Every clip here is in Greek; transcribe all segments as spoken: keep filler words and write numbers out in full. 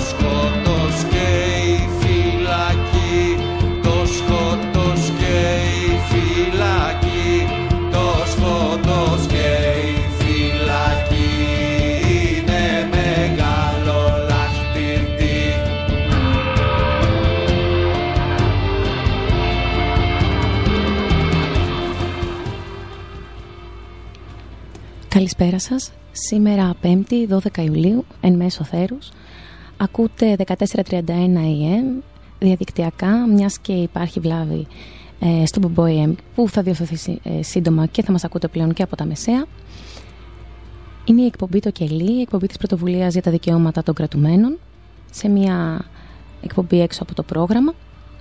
σκότος και η φυλακή, το σκότος και η φυλακή, το σκότος και η φυλακή είναι μεγάλο λαχτυρτή. Καλησπέρα σας. Σήμερα Πέμπτη, δώδεκα Ιουλίου, εν μέσω θέρους. Ακούτε δεκατέσσερα τριάντα ένα έι εμ διαδικτυακά, μιας και υπάρχει βλάβη ε, στο Μπομπό έι εμ που θα διορθωθεί ε, σύντομα και θα μας ακούτε πλέον και από τα μεσαία. Είναι η εκπομπή Το Κελί, η εκπομπή της πρωτοβουλίας για τα δικαιώματα των κρατουμένων, σε μια εκπομπή έξω από το πρόγραμμα.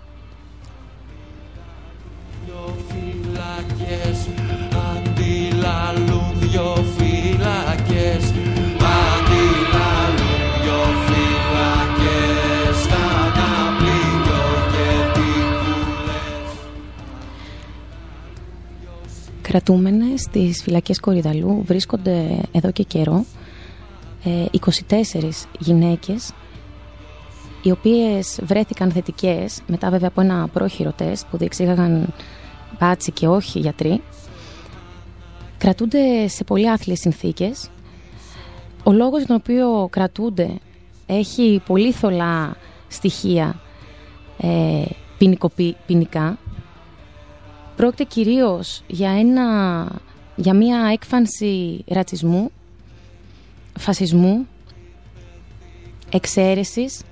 Δυο φυλακές, αντιλαλούν δυο φυλακές, αντιλαλούν δυο φυλακές, στα ναυπλίγιο και τυκούλες. Κρατούμενες στις φυλακές Κορυδαλλού βρίσκονται εδώ και καιρό ε, είκοσι τέσσερις γυναίκες, οι οποίες βρέθηκαν θετικές μετά βέβαια από ένα πρόχειρο τεστ που διεξήγαγαν μπάτσι και όχι γιατροί. Κρατούνται σε πολύ άθλιες συνθήκες. Ο λόγος για τον οποίο κρατούνται έχει πολύ θολά στοιχεία ε, ποινικά. Πρόκειται κυρίως για, ένα, για μια έκφανση ρατσισμού, φασισμού, εξαίρεσης,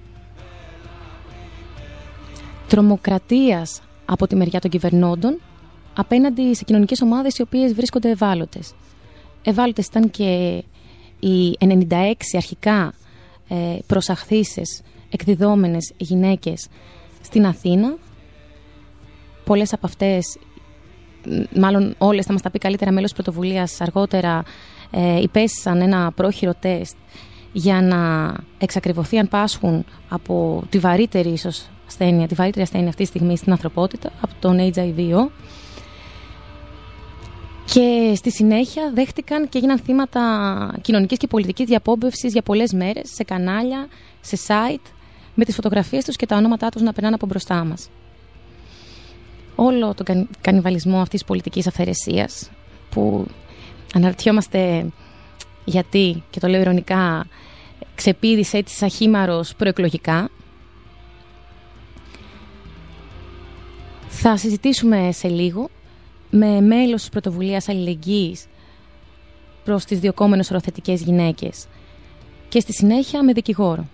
τρομοκρατίας από τη μεριά των κυβερνώντων απέναντι σε κοινωνικές ομάδες οι οποίες βρίσκονται ευάλωτες. Ευάλωτες ήταν και οι ενενήντα έξι αρχικά ε, προσαχθήσεις εκδιδόμενες γυναίκες στην Αθήνα. Πολλές από αυτές, μάλλον όλες θα μας τα πει καλύτερα μέλος πρωτοβουλίας αργότερα, ε, υπέστησαν ένα πρόχειρο τεστ για να εξακριβωθεί αν πάσχουν από τη βαρύτερη ίσως ασθένεια, τη βαρύτερη ασθένεια αυτή τη στιγμή στην ανθρωπότητα, από τον έιτς άι βι-Ο. Και στη συνέχεια δέχτηκαν και έγιναν θύματα κοινωνικής και πολιτικής διαπόμπευσης για πολλές μέρες, σε κανάλια, σε site, με τις φωτογραφίες τους και τα ονόματά τους να περνάνε από μπροστά μας. Όλο τον κανιβαλισμό αυτής της πολιτικής αυθαιρεσίας, που αναρωτιόμαστε γιατί, και το λέω ειρωνικά, ξεπήδησε έτσι σαν χήμαρος προεκλογικά. Θα συζητήσουμε σε λίγο με μέλος της πρωτοβουλίας αλληλεγγύης προς τις διωκόμενες οροθετικές γυναίκες και στη συνέχεια με δικηγόρο.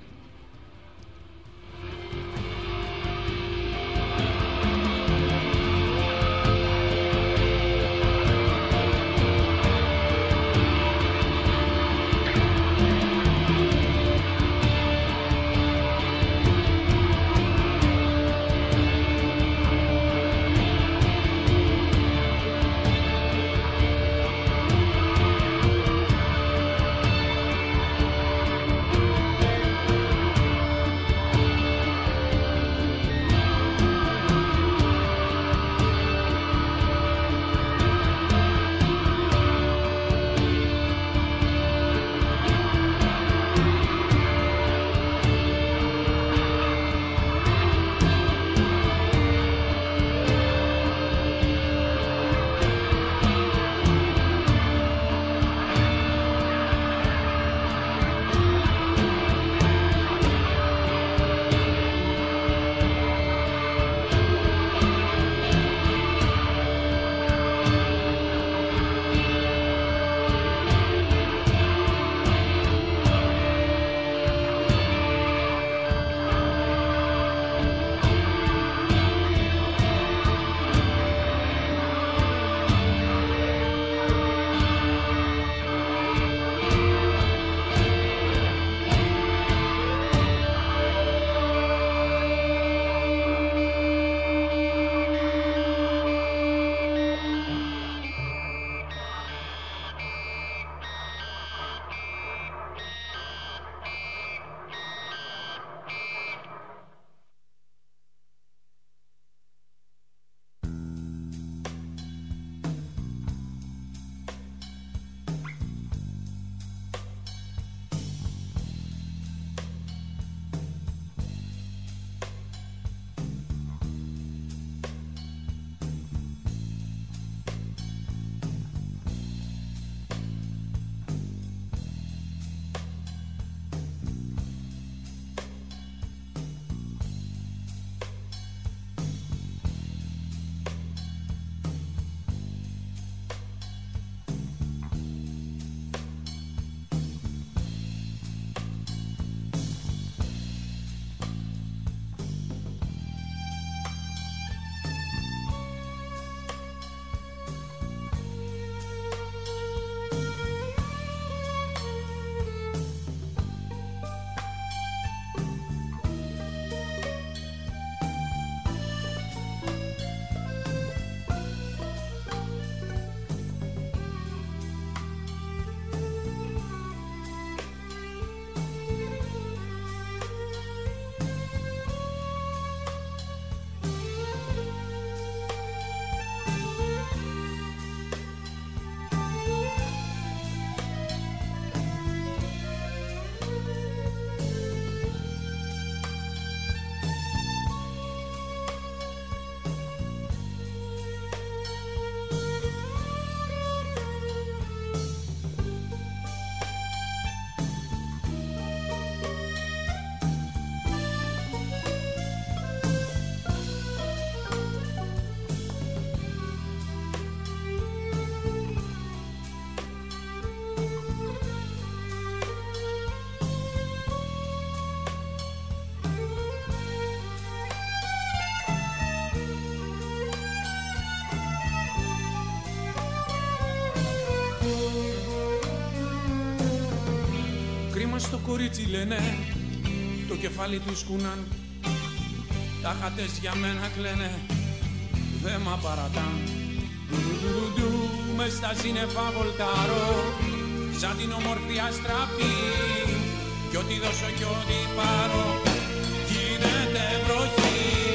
μας το κορίτσι λένε, το κεφάλι του σκούναν, τα χατές για μένα κλαίνε, δε μα παρατάν. Ντου μες στα σύννεφα βολτάρω, σαν την ομορφιά στραπή, κι ό,τι δώσω κι ό,τι πάρω γίνεται βροχή.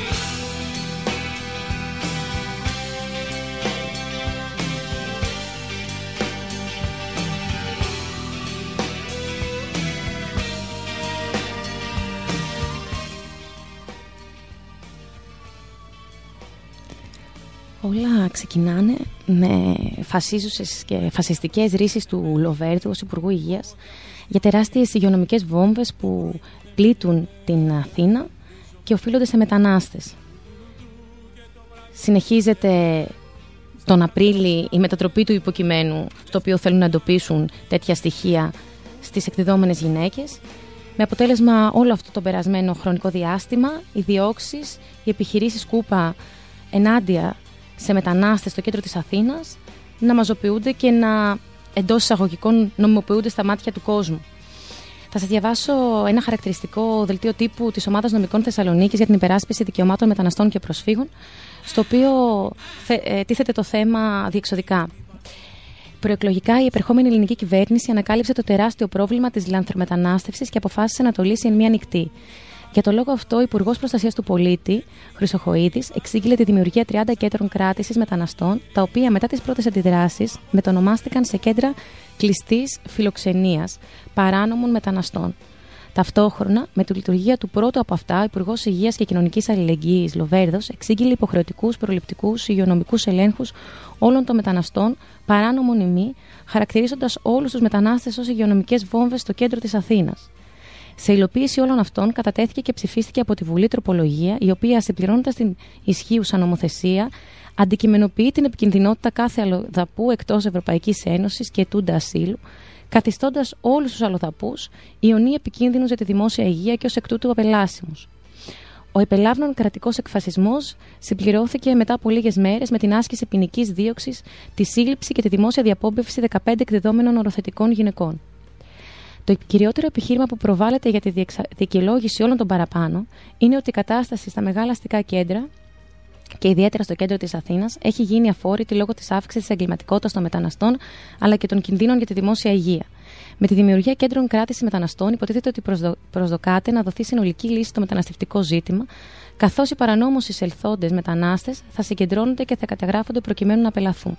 Όλα ξεκινάνε με φασίζουσες και φασιστικές ρίσεις του Λοβέρδου ως Υπουργού Υγείας για τεράστιες υγειονομικές βόμβες που πλήττουν την Αθήνα και οφείλονται σε μετανάστες. Συνεχίζεται τον Απρίλη η μετατροπή του υποκειμένου, στο οποίο θέλουν να εντοπίσουν τέτοια στοιχεία στις εκδιδόμενες γυναίκες, με αποτέλεσμα όλο αυτό το περασμένο χρονικό διάστημα οι διώξεις, οι επιχειρήσεις κούπα ενάντια σε μετανάστες στο κέντρο της Αθήνας να μαζοποιούνται και να εντός εισαγωγικών νομιμοποιούνται στα μάτια του κόσμου. Θα σας διαβάσω ένα χαρακτηριστικό δελτίο τύπου της Ομάδας Νομικών Θεσσαλονίκης για την υπεράσπιση δικαιωμάτων μεταναστών και προσφύγων, στο οποίο τίθεται το θέμα διεξοδικά. Προεκλογικά, η επερχόμενη ελληνική κυβέρνηση ανακάλυψε το τεράστιο πρόβλημα της λανθρομετανάστευσης και αποφάσισε να το λύσει εν μία νυχτή. Για τον λόγο αυτό, ο Υπουργός Προστασίας του Πολίτη, Χρυσοχοΐδης, εξήγηλε τη δημιουργία τριάντα κέντρων κράτησης μεταναστών, τα οποία μετά τις πρώτες αντιδράσεις μετονομάστηκαν σε κέντρα κλειστής φιλοξενίας παράνομων μεταναστών. Ταυτόχρονα, με τη λειτουργία του πρώτου από αυτά, ο Υπουργός Υγείας και Κοινωνικής Αλληλεγγύης Λοβέρδος εξήγηλε υποχρεωτικούς προληπτικούς υγειονομικούς ελέγχους όλων των μεταναστών, παράνομων ή μη, χαρακτηρίζοντας όλους τους μετανάστες ως υγειονομικές βόμβες στο κέντρο της Αθήνας. Σε υλοποίηση όλων αυτών κατατέθηκε και ψηφίστηκε από τη Βουλή τροπολογία, η οποία, συμπληρώνοντας την ισχύουσα νομοθεσία, αντικειμενοποιεί την επικινδυνότητα κάθε αλλοδαπού εκτός Ευρωπαϊκής Ένωσης και ετούντα ασύλου, καθιστώντας όλους τους αλλοδαπούς ιονί επικίνδυνους για τη δημόσια υγεία και ως εκ τούτου απελάσιμους. Ο επελάβνων κρατικός εκφασισμός συμπληρώθηκε μετά από λίγες μέρες με την άσκηση ποινικής δίωξης, τη σύλληψη και τη δημόσια διαπόμπευση δεκαπέντε εκδεδόμενων οροθετικών γυναικών. Το κυριότερο επιχείρημα που προβάλλεται για τη δικαιολόγηση όλων των παραπάνω είναι ότι η κατάσταση στα μεγάλα αστικά κέντρα και ιδιαίτερα στο κέντρο της Αθήνας έχει γίνει αφόρητη λόγω της αύξησης της εγκληματικότητας των μεταναστών αλλά και των κινδύνων για τη δημόσια υγεία. Με τη δημιουργία κέντρων κράτησης μεταναστών, υποτίθεται ότι προσδο... προσδοκάται να δοθεί συνολική λύση στο μεταναστευτικό ζήτημα, καθώς οι παρανόμως εισελθόντες μετανάστες θα συγκεντρώνονται και θα καταγράφονται προκειμένου να απελαθούν.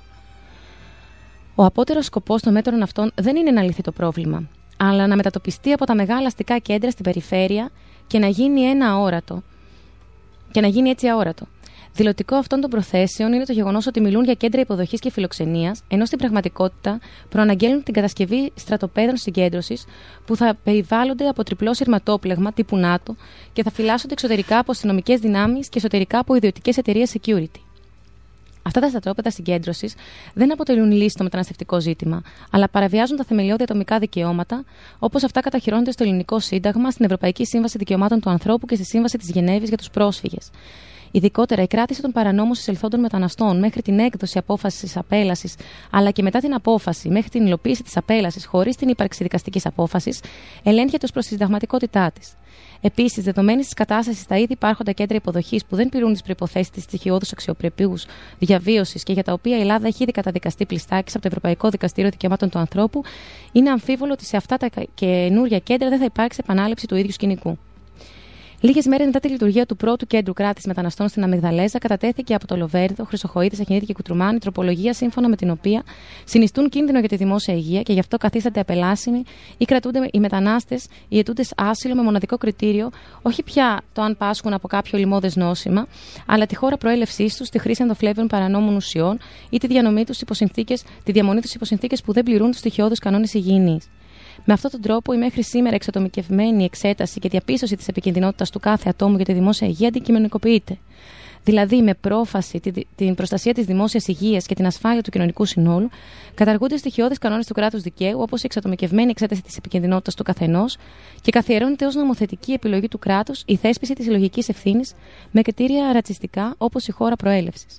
Ο απότερος σκοπός των μέτρων αυτών δεν είναι να λυθεί το πρόβλημα, αλλά να μετατοπιστεί από τα μεγάλα αστικά κέντρα στην περιφέρεια και να γίνει ένα αόρατο. Και να γίνει έτσι αόρατο. Δηλωτικό αυτών των προθέσεων είναι το γεγονός ότι μιλούν για κέντρα υποδοχής και φιλοξενίας, ενώ στην πραγματικότητα προαναγγέλνουν την κατασκευή στρατοπέδων συγκέντρωσης που θα περιβάλλονται από τριπλό σειρματόπλεγμα τύπου ΝΑΤΟ και θα φυλάσσονται εξωτερικά από αστυνομικές δυνάμεις και εσωτερικά από ιδιωτικές εταιρείες security. Αυτά τα στρατόπεδα συγκέντρωσης δεν αποτελούν λύση στο μεταναστευτικό ζήτημα, αλλά παραβιάζουν τα θεμελιώδη ατομικά δικαιώματα, όπως αυτά καταχειρώνονται στο Ελληνικό Σύνταγμα, στην Ευρωπαϊκή Σύμβαση Δικαιωμάτων του Ανθρώπου και στη Σύμβαση της Γενέβης για τους πρόσφυγες. Ειδικότερα, η κράτηση των παρανόμως εισελθόντων μεταναστών μέχρι την έκδοση απόφασης απέλασης, αλλά και μετά την απόφαση μέχρι την υλοποίηση της απέλασης χωρίς την ύπαρξη δικαστικής απόφασης, ελέγχεται ως προς τη συνταγματικότητά της. Επίσης, δεδομένης της κατάστασης στα ήδη υπάρχοντα κέντρα υποδοχής που δεν πληρούν τις προϋποθέσεις της στοιχειώδους αξιοπρεπούς διαβίωσης και για τα οποία η Ελλάδα έχει ήδη καταδικαστεί πλειστάκης από το Ευρωπαϊκό Δικαστήριο Δικαιωμάτων του Ανθρώπου, είναι αμφίβολο ότι σε αυτά τα καινούργια κέντρα δεν θα υπάρξει επανάληψη του ίδιου σκηνικού. Λίγες μέρες μετά τη λειτουργία του πρώτου κέντρου κράτησης μεταναστών στην Αμυγδαλέζα, κατατέθηκε από το Λοβέρδο, Χρυσοχοΐδη, Σαχινίδη και Κουτρουμάνη τροπολογία σύμφωνα με την οποία συνιστούν κίνδυνο για τη δημόσια υγεία και γι' αυτό καθίστανται απελάσιμοι ή κρατούνται οι μετανάστες, οι αιτούντες άσυλο με μοναδικό κριτήριο όχι πια το αν πάσχουν από κάποιο λοιμώδες νόσημα, αλλά τη χώρα προέλευσής τους, τη χρήση ενδοφλέβων παρανόμων ουσιών ή τη, διανομή τους τη διαμονή τους υπό συνθήκες που δεν πληρούν τους στοιχειώδους κανόνες υγιεινής. Με αυτόν τον τρόπο, η μέχρι σήμερα εξατομικευμένη εξέταση και διαπίστωση της επικινδυνότητας του κάθε ατόμου για τη δημόσια υγεία αντικειμενικοποιείται. Δηλαδή, με πρόφαση την προστασία της δημόσιας υγείας και την ασφάλεια του κοινωνικού συνόλου, καταργούνται στοιχειώδεις κανόνες του κράτους δικαίου, όπως η εξατομικευμένη εξέταση της επικινδυνότητας του καθενός, και καθιερώνεται ως νομοθετική επιλογή του κράτους η θέσπιση της συλλογικής ευθύνης με κριτήρια ρατσιστικά, όπως η χώρα προέλευσης.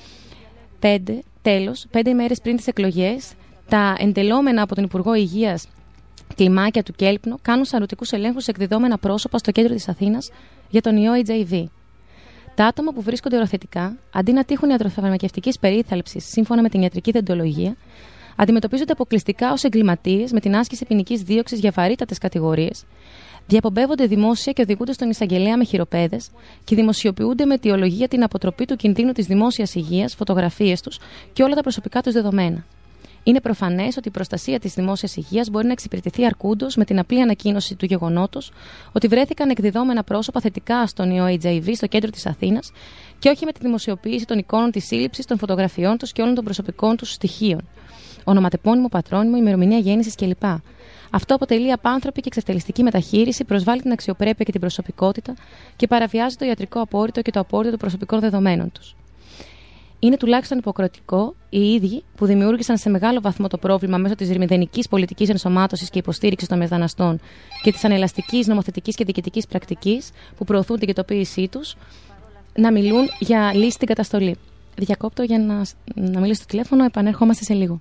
Πέντε, τέλος, πέντε ημέρες πριν τις εκλογές, τα εντελόμενα από τον Υπουργό Υγείας κλιμάκια του Κέλπνο κάνουν σαρωτικούς ελέγχους σε εκδιδόμενα πρόσωπα στο κέντρο της Αθήνας για τον ιό έιτς άι βι. Τα άτομα που βρίσκονται οροθετικά, αντί να τύχουν ιατροφαρμακευτικής περίθαλψης σύμφωνα με την ιατρική δεντολογία, αντιμετωπίζονται αποκλειστικά ως εγκληματίες με την άσκηση ποινικής δίωξης για βαρύτατες κατηγορίες, διαπομπεύονται δημόσια και οδηγούνται στον εισαγγελέα με χειροπέδες και δημοσιοποιούνται με αιτιολογία την αποτροπή του κινδύνου της δημόσιας υγείας, φωτογραφίες τους και όλα τα προσωπικά τους δεδομένα. Είναι προφανές ότι η προστασία της δημόσιας υγείας μπορεί να εξυπηρετηθεί αρκούντος με την απλή ανακοίνωση του γεγονότος ότι βρέθηκαν εκδιδόμενα πρόσωπα θετικά στον ιό έιτς άι βι στο κέντρο της Αθήνας και όχι με τη δημοσιοποίηση των εικόνων της σύλληψης, των φωτογραφιών τους και όλων των προσωπικών τους στοιχείων. Ονοματεπώνυμο, πατρόνυμο, ημερομηνία γέννησης κλπ. Αυτό αποτελεί απάνθρωπη και εξευτελιστική μεταχείριση, προσβάλλει την αξιοπρέπεια και την προσωπικότητα και παραβιάζει το ιατρικό απόρριτο και το απόρριτο των προσωπικών δεδομένων τους. Είναι τουλάχιστον υποκριτικό οι ίδιοι που δημιούργησαν σε μεγάλο βαθμό το πρόβλημα μέσω της ρημιδενικής πολιτικής ενσωμάτωσης και υποστήριξης των μεταναστών και της ανελαστικής νομοθετικής και διοικητικής πρακτικής που προωθούν την κετοποίησή τους, να μιλούν για λύση στην καταστολή. Διακόπτω για να, να μιλήσω στο τηλέφωνο, επανέρχομαστε σε λίγο.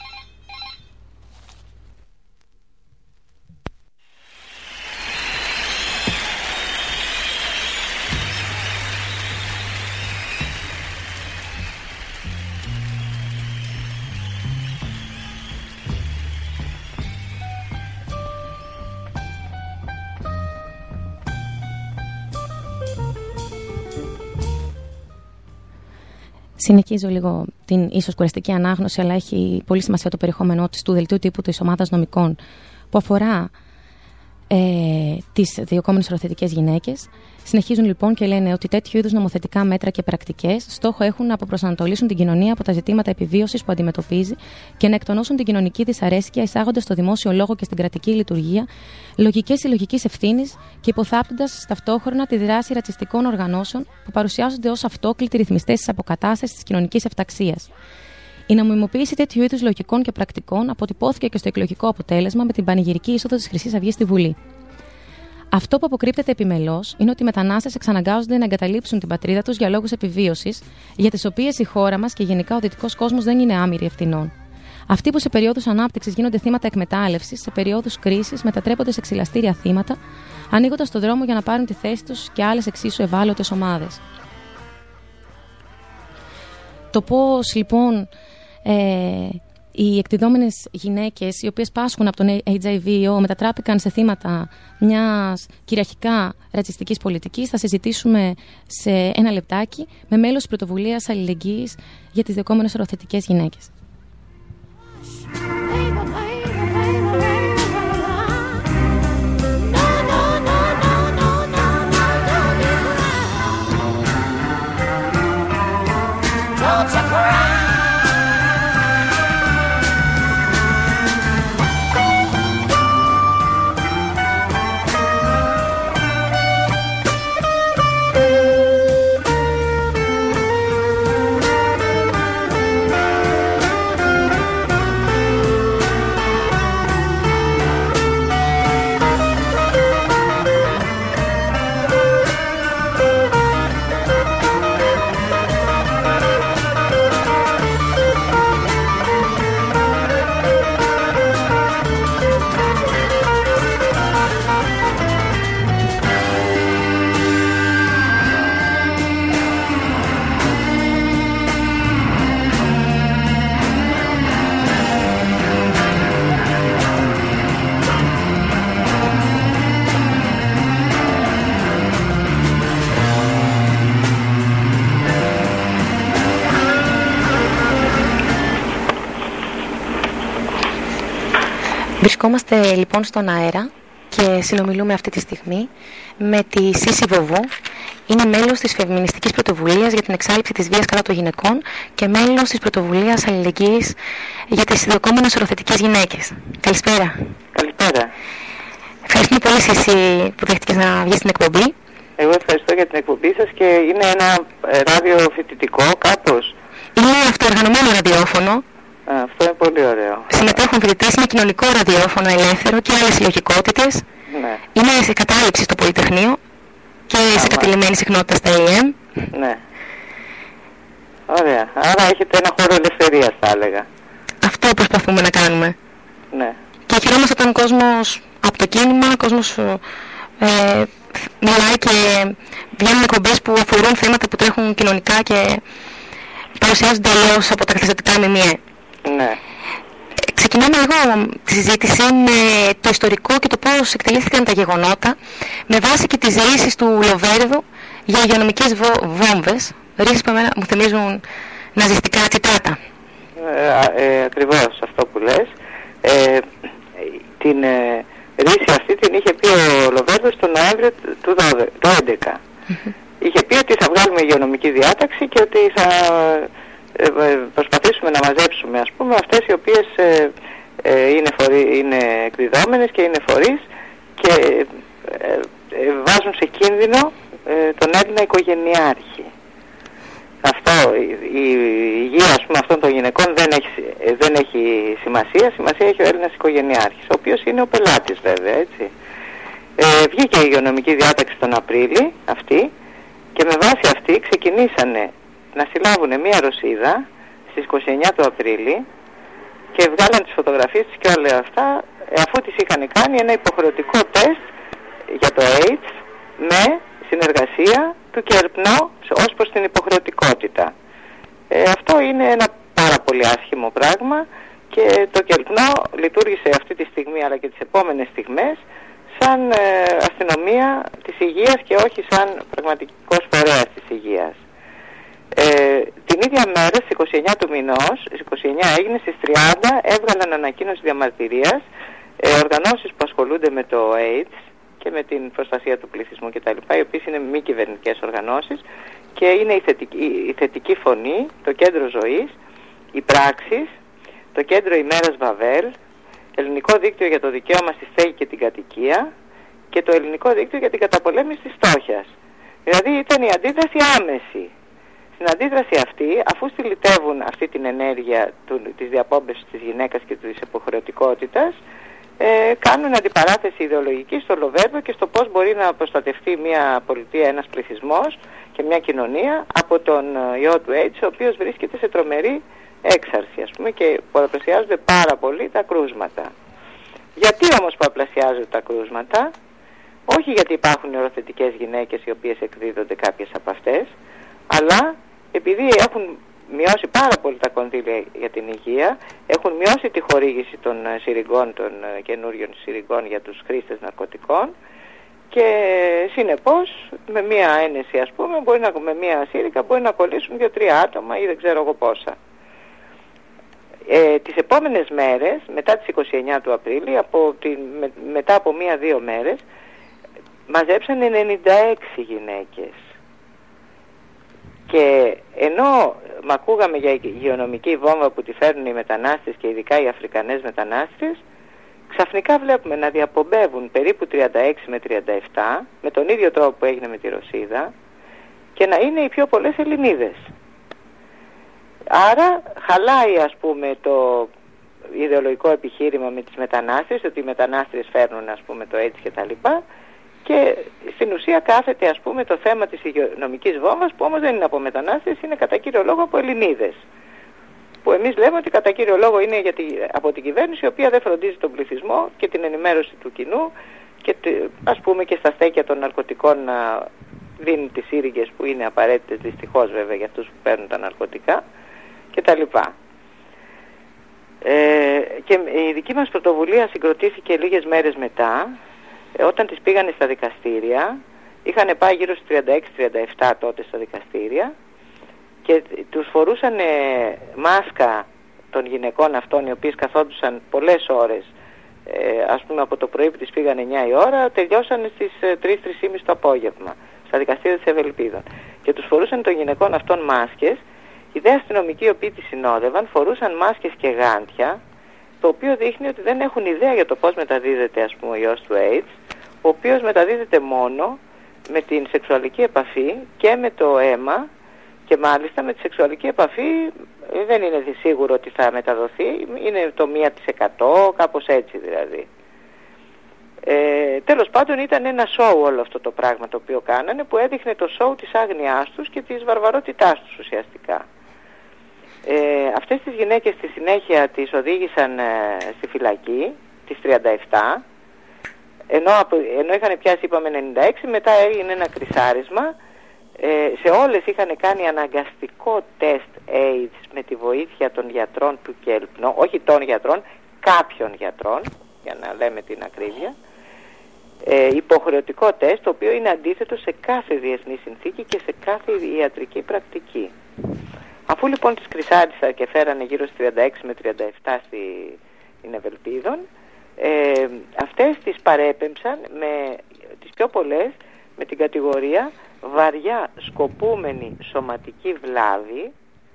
Συνεχίζω λίγο την ίσως κουραστική ανάγνωση, αλλά έχει πολύ σημασία το περιεχόμενό της, του δελτίου τύπου της ομάδας νομικών που αφορά ε, τις διωκόμενες οροθετικές γυναίκες. Συνεχίζουν λοιπόν και λένε ότι τέτοιου είδους νομοθετικά μέτρα και πρακτικές στόχο έχουν να αποπροσανατολίσουν την κοινωνία από τα ζητήματα επιβίωσης που αντιμετωπίζει και να εκτονώσουν την κοινωνική δυσαρέσκεια, εισάγοντας στο δημόσιο λόγο και στην κρατική λειτουργία λογικές συλλογικής ευθύνης και υποθάπτοντας ταυτόχρονα τη δράση ρατσιστικών οργανώσεων που παρουσιάζονται ως αυτόκλητοι ρυθμιστές της αποκατάστασης της κοινωνικής ευταξίας. Η νομιμοποίηση τέτοιου είδους λογικών και πρακτικών αποτυπώθηκε και στο εκλογικό αποτέλεσμα με την πανηγυρική είσοδο της Χρυσής Αυγής στη Βουλή. Αυτό που αποκρύπτεται επιμελώς είναι ότι οι μετανάστες εξαναγκάζονται να εγκαταλείψουν την πατρίδα τους για λόγους επιβίωσης, για τις οποίες η χώρα μας και γενικά ο δυτικός κόσμος δεν είναι άμυροι ευθυνών. Αυτοί που σε περίοδους ανάπτυξης γίνονται θύματα εκμετάλλευσης, σε περίοδους κρίσης μετατρέπονται σε ξυλαστήρια θύματα, ανοίγοντας τον δρόμο για να πάρουν τη θέση τους και άλλες εξίσου ευάλωτες ομάδες. Το πώς λοιπόν ε, οι εκδιδόμενες γυναίκες, οι οποίες πάσχουν από τον έιτς άι βι μετατράπηκαν σε θύματα μιας κυριαρχικά ρατσιστικής πολιτικής, θα συζητήσουμε σε ένα λεπτάκι με μέλος της Πρωτοβουλίας Αλληλεγγύης για τις διωκόμενες οροθετικές γυναίκες. Βρισκόμαστε λοιπόν στον αέρα και συνομιλούμε αυτή τη στιγμή με τη Σύση Βοβού. Είναι μέλος της Φεμινιστικής Πρωτοβουλίας για την εξάλληψη της βίας κατά των γυναικών και μέλος της Πρωτοβουλίας Αλληλεγγύης για τις διωκόμενες οροθετικές γυναίκες. Καλησπέρα. Καλησπέρα. Ευχαριστούμε πολύ, Σύση, που δέχτηκες να βγεις στην εκπομπή. Εγώ ευχαριστώ για την εκπομπή σας και είναι ένα ράδιο φοιτητικό κάπως. Είναι αυτοοργανωμένο ραδιόφωνο. Α, αυτό είναι πολύ ωραίο. Συμμετέχουν φοιτητές, είναι κοινωνικό ραδιόφωνο ελεύθερο και άλλες συλλογικότητες. Ναι. Είναι σε κατάληψη στο Πολυτεχνείο και Άμα. σε κατηλημένη συχνότητα στα έι εμ. Ναι. Ωραία. Άρα έχετε ένα χώρο ελευθερίας, θα έλεγα. Αυτό προσπαθούμε να κάνουμε. Ναι. Και χαιρόμαστε όταν ο κόσμος από το κίνημα, ο κόσμος ε, μιλάει και βγαίνουν εκπομπές που αφορούν θέματα που τρέχουν κοινωνικά και παρουσιάζονται αλλιώς από τα καθεστωτικά μιμιέ. Ναι. Ξεκινάμε λίγο τη συζήτηση με το ιστορικό και το πώς εκτελήθηκαν τα γεγονότα με βάση και τις ρίσεις του Λοβέρδου για υγειονομικές βόμβες, ρίσεις που εμένα μου θυμίζουν ναζιστικά τσιτάτα. Ε, ε, ακριβώς αυτό που λες. Ε, την ε, ρίση αυτή την είχε πει ο Λοβέρδος τον Νοέμβριο του δύο χιλιάδες έντεκα. Mm-hmm. Είχε πει ότι θα βγάλουμε υγειονομική διάταξη και ότι θα ε, ε, προσπαθήσουμε να μαζέψουμε, ας πούμε, αυτές οι οποίες ε, ε, είναι, φορεί, είναι εκδιδόμενες και είναι φορείς και ε, ε, βάζουν σε κίνδυνο ε, τον Έλληνα οικογενειάρχη. Αυτό, η, η υγεία, ας πούμε, αυτών των γυναικών δεν έχει, δεν έχει σημασία. Σημασία έχει ο Έλληνας οικογενειάρχης, ο οποίος είναι ο πελάτης βέβαια, έτσι. Ε, βγήκε η υγειονομική διάταξη τον Απρίλη αυτή και με βάση αυτή ξεκινήσανε να συλλάβουν μία ρωσίδα στις είκοσι εννέα του Απρίλη και βγάλαν τις φωτογραφίες της και όλα αυτά, αφού τις είχαν κάνει ένα υποχρεωτικό τεστ για το AIDS με συνεργασία του ΚΕΡΠΝΟ ως προς την υποχρεωτικότητα. Ε, αυτό είναι ένα πάρα πολύ άσχημο πράγμα και το ΚΕΡΠΝΟ λειτουργήσε αυτή τη στιγμή αλλά και τις επόμενες στιγμές σαν ε, αστυνομία της υγείας και όχι σαν πραγματικός φορέας της υγείας. Ε, την ίδια μέρα, στις είκοσι εννέα του μηνός, στις είκοσι εννέα έγινε, στις τριάντα έβγαλαν ανακοίνωση διαμαρτυρίας ε, οργανώσεις που ασχολούνται με το AIDS και με την προστασία του πληθυσμού κτλ., οι οποίες είναι μη κυβερνητικές οργανώσεις και είναι η θετική, η θετική φωνή, το κέντρο ζωής, οι πράξεις, το κέντρο ημέρας Βαβέλ, ελληνικό δίκτυο για το δικαίωμα στη στέγη και την κατοικία και το ελληνικό δίκτυο για την καταπολέμηση της φτώχειας. Δηλαδή ήταν η αντίδραση άμεση. Στην αντίδραση αυτή, αφού στυλιτεύουν αυτή την ενέργεια του, της διαπόμπευσης της γυναίκας και της υποχρεωτικότητας, ε, κάνουν αντιπαράθεση ιδεολογική στο Λοβέρδο και στο πώς μπορεί να προστατευτεί μια πολιτεία, ένας πληθυσμός και μια κοινωνία από τον ιό του AIDS, ο οποίος βρίσκεται σε τρομερή έξαρση, ας πούμε, και πολλαπλασιάζονται πάρα πολύ τα κρούσματα. Γιατί όμως πολλαπλασιάζονται τα κρούσματα? Όχι γιατί υπάρχουν οροθετικές γυναίκες οι οποίες εκδίδονται κάποιες από αυτές, αλλά επειδή έχουν μειώσει πάρα πολύ τα κονδύλια για την υγεία, έχουν μειώσει τη χορήγηση των συριγγών, των καινούριων συριγγών για τους χρήστες ναρκωτικών και συνεπώς με μία ένεση, ας πούμε, μπορεί να, με μία σύριγγα μπορεί να κολλήσουν δύο-τρία άτομα ή δεν ξέρω εγώ πόσα. Ε, τις επόμενες μέρες, μετά τις είκοσι εννέα του Απρίλη, από τη, με, μετά από μία-δύο μέρες, μαζέψαν ενενήντα έξι γυναίκες. Και ενώ μ' ακούγαμε για υγειονομική βόμβα που τη φέρνουν οι μετανάστες και ειδικά οι Αφρικανές μετανάστες, ξαφνικά βλέπουμε να διαπομπεύουν περίπου τριάντα έξι με τριάντα επτά, με τον ίδιο τρόπο που έγινε με τη Ρωσίδα, και να είναι οι πιο πολλές Ελληνίδες. Άρα χαλάει, ας πούμε, το ιδεολογικό επιχείρημα με τις μετανάστες, ότι οι μετανάστες φέρνουν, ας πούμε, το έτσι και τα λοιπά, και στην ουσία κάθεται, ας πούμε, το θέμα της υγειονομικής βόμβας, που όμως δεν είναι από μετανάστες, είναι κατά κύριο λόγο από Ελληνίδες. Που εμείς λέμε ότι κατά κύριο λόγο είναι γιατί, από την κυβέρνηση, η οποία δεν φροντίζει τον πληθυσμό και την ενημέρωση του κοινού και, ας πούμε, και στα στέκια των ναρκωτικών να δίνει τις σύριγγες που είναι απαραίτητες, δυστυχώς βέβαια για αυτούς που παίρνουν τα ναρκωτικά κτλ. Ε, και η δική μας πρωτοβουλία συγκροτήθηκε λίγες μέρες μετά, ε, όταν τις πήγανε στα δικαστήρια. Είχαν πάει γύρω στις τριάντα έξι τριάντα επτά τότε στα δικαστήρια και τους φορούσαν μάσκα των γυναικών αυτών, οι οποίες καθόντουσαν πολλές ώρες, ε, ας πούμε από το πρωί που τις πήγαν εννιά η ώρα, τελειώσαν στις τρεις τρεις και μισή το απόγευμα στα δικαστήρια της Ευελπίδων, και τους φορούσαν των γυναικών αυτών μάσκες. Οι δε αστυνομικοί οι οποίοι τις συνόδευαν φορούσαν μάσκες και γάντια, το οποίο δείχνει ότι δεν έχουν ιδέα για το πώς μεταδίδεται, ας πούμε, ο ιός του AIDS, ο οποίος μεταδίδεται μόνο με την σεξουαλική επαφή και με το αίμα, και μάλιστα με τη σεξουαλική επαφή δεν είναι σίγουρο ότι θα μεταδοθεί, είναι το μία τοις εκατό, κάπως έτσι δηλαδή. Ε, τέλος πάντων ήταν ένα σοου όλο αυτό το πράγμα το οποίο κάνανε, που έδειχνε το σοου της άγνοιάς τους και της βαρβαρότητάς τους ουσιαστικά. Ε, αυτές τις γυναίκες στη συνέχεια τις οδήγησαν ε, στη φυλακή, τις τριάντα επτά, ενώ, ενώ είχαν πιάσει είπαμε ενενήντα έξι, μετά έγινε ένα κρυσάρισμα. Ε, σε όλες είχαν κάνει αναγκαστικό τεστ AIDS με τη βοήθεια των γιατρών του Κέλπνο, όχι των γιατρών, κάποιων γιατρών, για να λέμε την ακρίβεια, ε, υποχρεωτικό τεστ, το οποίο είναι αντίθετο σε κάθε διεθνή συνθήκη και σε κάθε ιατρική πρακτική. Αφού λοιπόν τις κρυσάρισαν και φέρανε γύρω στις τριάντα έξι με τριάντα επτά στην Ευελπίδων, ε, αυτές τις παρέπεμψαν με τις πιο πολλές με την κατηγορία βαριά σκοπούμενη σωματική βλάβη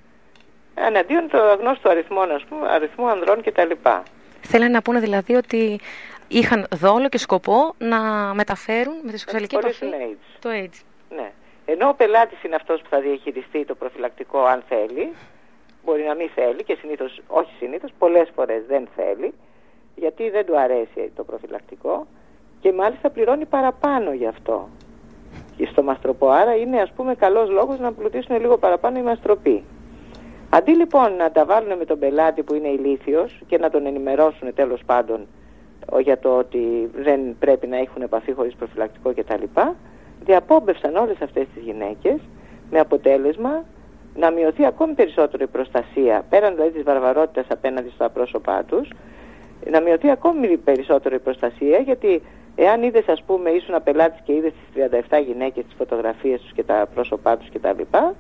εναντίον του αγνώστου αριθμού, ας πούμε, αριθμού ανδρών κτλ. Θέλουν να πούνε δηλαδή ότι είχαν δόλο και σκοπό να μεταφέρουν με τη σεξουαλική επαφή το AIDS. Ναι. Ενώ ο πελάτης είναι αυτός που θα διαχειριστεί το προφυλακτικό αν θέλει, μπορεί να μην θέλει και συνήθως, όχι συνήθως, πολλές φορές δεν θέλει, γιατί δεν του αρέσει το προφυλακτικό και μάλιστα πληρώνει παραπάνω γι' αυτό. Και στο μαστροπό, άρα είναι ας πούμε καλός λόγος να πλουτίσουν λίγο παραπάνω οι μαστροποί. Αντί λοιπόν να τα βάλουν με τον πελάτη που είναι ηλίθιος και να τον ενημερώσουν τέλος πάντων για το ότι δεν πρέπει να έχουν επαφή χωρίς προφυλακτικό κτλ., διαπόμπευσαν όλες αυτές τις γυναίκες με αποτέλεσμα να μειωθεί ακόμη περισσότερο η προστασία, πέραν δηλαδή της βαρβαρότητας απέναντι στα πρόσωπά τους, να μειωθεί ακόμη περισσότερο η προστασία, γιατί εάν είδες ας πούμε ήσουν πελάτης και είδες τις τριάντα επτά γυναίκες, τις φωτογραφίες τους και τα πρόσωπά τους κτλ.,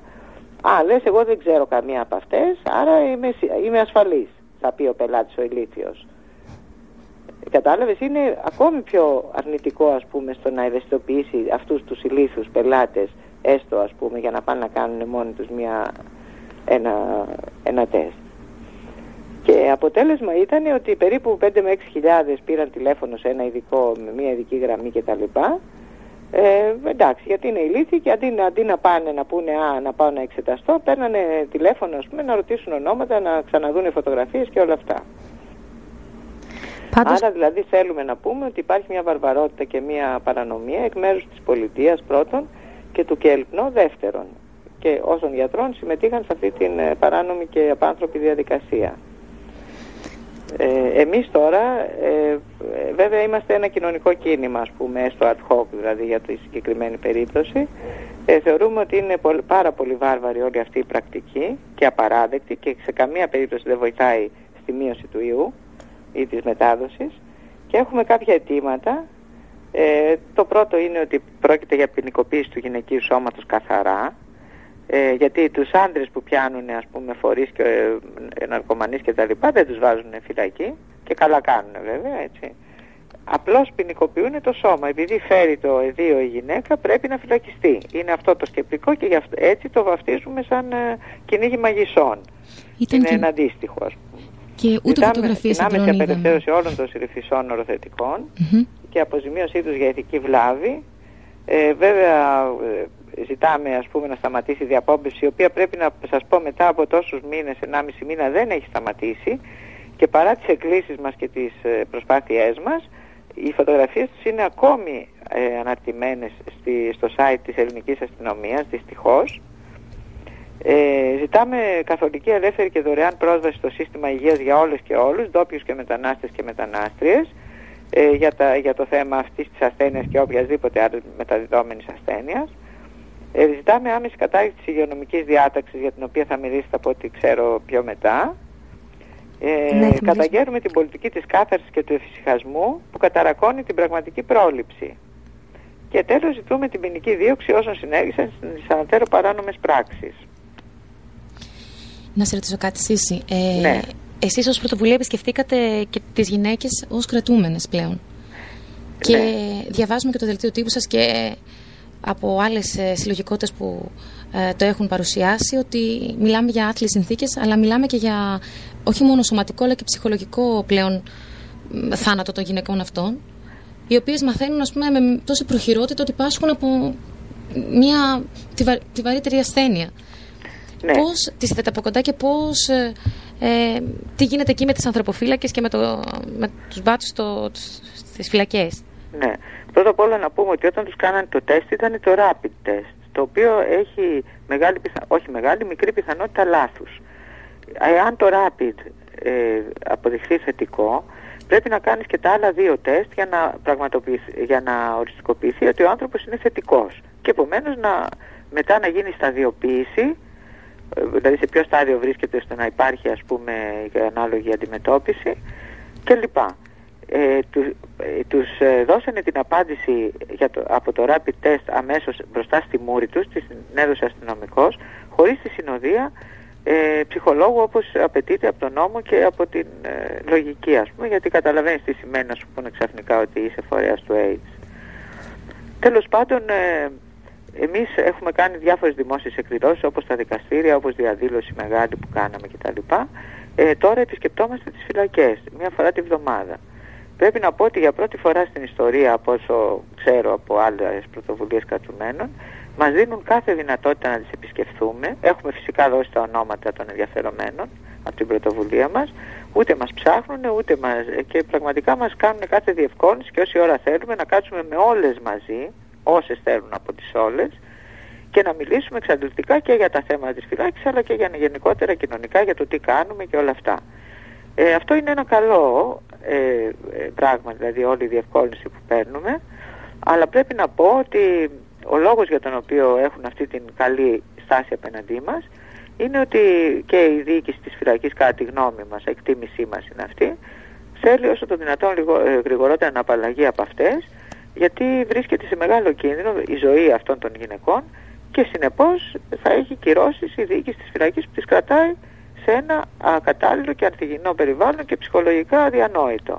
α, λες εγώ δεν ξέρω καμία από αυτές, άρα είμαι, είμαι ασφαλής, θα πει ο πελάτης ο ηλίθιος. Κατάλαβες, είναι ακόμη πιο αρνητικό ας πούμε στο να ευαισθητοποιήσει αυτούς τους ηλίθιους πελάτες, έστω ας πούμε για να πάνε να κάνουν μόνοι τους μια, ένα, ένα τεστ. Και αποτέλεσμα ήταν ότι περίπου πέντε με έξι χιλιάδες πήραν τηλέφωνο σε ένα ειδικό, με μια ειδική γραμμή κτλ. Ε, εντάξει, γιατί είναι ηλίθιοι και αντί, αντί να πάνε να πούνε α, να πάω να εξεταστώ, παίρνανε τηλέφωνο ας πούμε, να ρωτήσουν ονόματα, να ξαναδούν φωτογραφίες και όλα αυτά. Πάντως... Άρα δηλαδή θέλουμε να πούμε ότι υπάρχει μια βαρβαρότητα και μια παρανομία εκ μέρους της πολιτείας πρώτον και του Κέλπνο δεύτερον. Και όσων γιατρών συμμετείχαν σε αυτή την παράνομη και απάνθρωπη διαδικασία. Ε, εμείς τώρα ε, βέβαια είμαστε ένα κοινωνικό κίνημα ας πούμε στο ad hoc δηλαδή για τη συγκεκριμένη περίπτωση. Ε, θεωρούμε ότι είναι πολύ, πάρα πολύ βάρβαρη όλη αυτή η πρακτική και απαράδεκτη και σε καμία περίπτωση δεν βοηθάει στη μείωση του ιού ή της μετάδοσης και έχουμε κάποια αιτήματα. Ε, το πρώτο είναι ότι πρόκειται για ποινικοποίηση του γυναικείου σώματος καθαρά, ε, γιατί τους άντρες που πιάνουν ας πούμε φορείς και ε, ναρκωμανείς και τα λοιπά δεν τους βάζουν φυλακή και καλά κάνουν βέβαια έτσι. Απλώς ποινικοποιούν το σώμα, επειδή φέρει το εδίο η γυναίκα πρέπει να φυλακιστεί. Είναι αυτό το σκεπτικό και γι' αυτό, έτσι το βαφτίζουμε σαν ε, κυνήγι μαγισσών. Ήταν είναι και... ένα αντίστοιχο ας πούμε. Και ούτε φωτογραφίες δεν σε απελευθέρωση όλων των συρρυφισών οροθετικών mm-hmm. και αποζημίωσή τους για ηθική βλάβη. Ε, βέβαια ε, ζητάμε ας πούμε να σταματήσει η διαπόμπευση, η οποία πρέπει να σας πω μετά από τόσους μήνες, ενάμιση μήνα δεν έχει σταματήσει και παρά τις εκκλήσεις μας και τις ε, προσπάθειές μας, οι φωτογραφίες τους είναι ακόμη ε, αναρτημένες στη, στο site της ελληνικής αστυνομίας, δυστυχώς. Ε, ζητάμε καθολική, ελεύθερη και δωρεάν πρόσβαση στο σύστημα υγείας για όλες και όλους, ντόπιους και μετανάστες και μετανάστριες, ε, για, τα, για το θέμα αυτής της ασθένειας και οποιασδήποτε άλλη μεταδιδόμενης ασθένειας. Ε, ζητάμε άμεση κατάργηση της υγειονομικής διάταξης, για την οποία θα μιλήσετε από ό,τι ξέρω πιο μετά. Ε, ναι, καταγγέλνουμε την πολιτική της κάθαρσης και του εφησυχασμού που καταρακώνει την πραγματική πρόληψη. Και τέλος ζητούμε την ποινική δίωξη όσων συνέβησαν στις αναφέρω παράνομες πράξεις. Να σε ρωτήσω κάτι, Σύση. Ε, ναι. Εσείς ως πρωτοβουλία επισκεφτήκατε και τις γυναίκες ως κρατούμενες πλέον. Ναι. Και διαβάζουμε και το δελτίο τύπου σας και από άλλες ε, συλλογικότητες που ε, το έχουν παρουσιάσει ότι μιλάμε για άθλιες συνθήκες, αλλά μιλάμε και για όχι μόνο σωματικό αλλά και ψυχολογικό πλέον θάνατο των γυναικών αυτών, οι οποίες μαθαίνουν ας πούμε, με τόση προχειρότητα ότι πάσχουν από μια, τη, βα, τη βαρύτερη ασθένεια. Ναι. Πώς τις είδατε από κοντά και πώς, ε, ε, τι γίνεται εκεί με τις ανθρωποφύλακες και με, το, με τους μπάτσους στο, στις φυλακές. Ναι. Πρώτα απ' όλα να πούμε ότι όταν τους κάνανε το τεστ ήταν το rapid test, το οποίο έχει μεγάλη, όχι μεγάλη, μικρή πιθανότητα λάθους. Αν το rapid ε, αποδειχθεί θετικό, πρέπει να κάνεις και τα άλλα δύο τεστ για να, για να οριστικοποιηθεί ότι ο άνθρωπος είναι θετικός. Και επομένως να, μετά να γίνει σταδιοποίηση, δηλαδή σε ποιο στάδιο βρίσκεται ώστε να υπάρχει, ας πούμε, η ανάλογη αντιμετώπιση κλπ. Ε, τους, ε, τους ε, δώσανε την απάντηση για το, από το rapid test αμέσως μπροστά στη μούρη τους, την έδωσε αστυνομικός, χωρίς τη συνοδεία ε, ψυχολόγου όπως απαιτείται από τον νόμο και από την ε, λογική, ας πούμε, γιατί καταλαβαίνεις τι σημαίνει να σου πούνε ξαφνικά ότι είσαι φορέας του AIDS. Τέλος πάντων, ε, εμείς έχουμε κάνει διάφορες δημόσιες εκδηλώσεις, όπως τα δικαστήρια, όπως διαδήλωση μεγάλη που κάναμε κτλ. Ε, τώρα επισκεπτόμαστε τις φυλακές μία φορά τη βδομάδα. Πρέπει να πω ότι για πρώτη φορά στην ιστορία, από όσο ξέρω από άλλες πρωτοβουλίες κρατουμένων, μας δίνουν κάθε δυνατότητα να τις επισκεφθούμε. Έχουμε φυσικά δώσει τα ονόματα των ενδιαφερομένων από την πρωτοβουλία μας. Ούτε μας ψάχνουν, ούτε μας... και πραγματικά μας κάνουν κάθε διευκόλυνση και όση ώρα θέλουμε να κάτσουμε με όλες μαζί, όσες θέλουν από τις όλες, και να μιλήσουμε εξαντλητικά και για τα θέματα της φυλάκης, αλλά και για γενικότερα κοινωνικά, για το τι κάνουμε και όλα αυτά. Ε, αυτό είναι ένα καλό ε, ε, πράγμα, δηλαδή όλη η διευκόλυνση που παίρνουμε, αλλά πρέπει να πω ότι ο λόγος για τον οποίο έχουν αυτή την καλή στάση απέναντί μας είναι ότι και η διοίκηση της φυλακής, κατά τη γνώμη μας, εκτίμησή μας είναι αυτή, θέλει όσο το δυνατόν λιγο, ε, γρηγορότερα να απαλλαγεί από αυτές, γιατί βρίσκεται σε μεγάλο κίνδυνο η ζωή αυτών των γυναικών και συνεπώς θα έχει κυρώσεις η διοίκηση της φυλακής που τις κρατάει σε ένα ακατάλληλο και ανθυγιεινό περιβάλλον και ψυχολογικά αδιανόητο.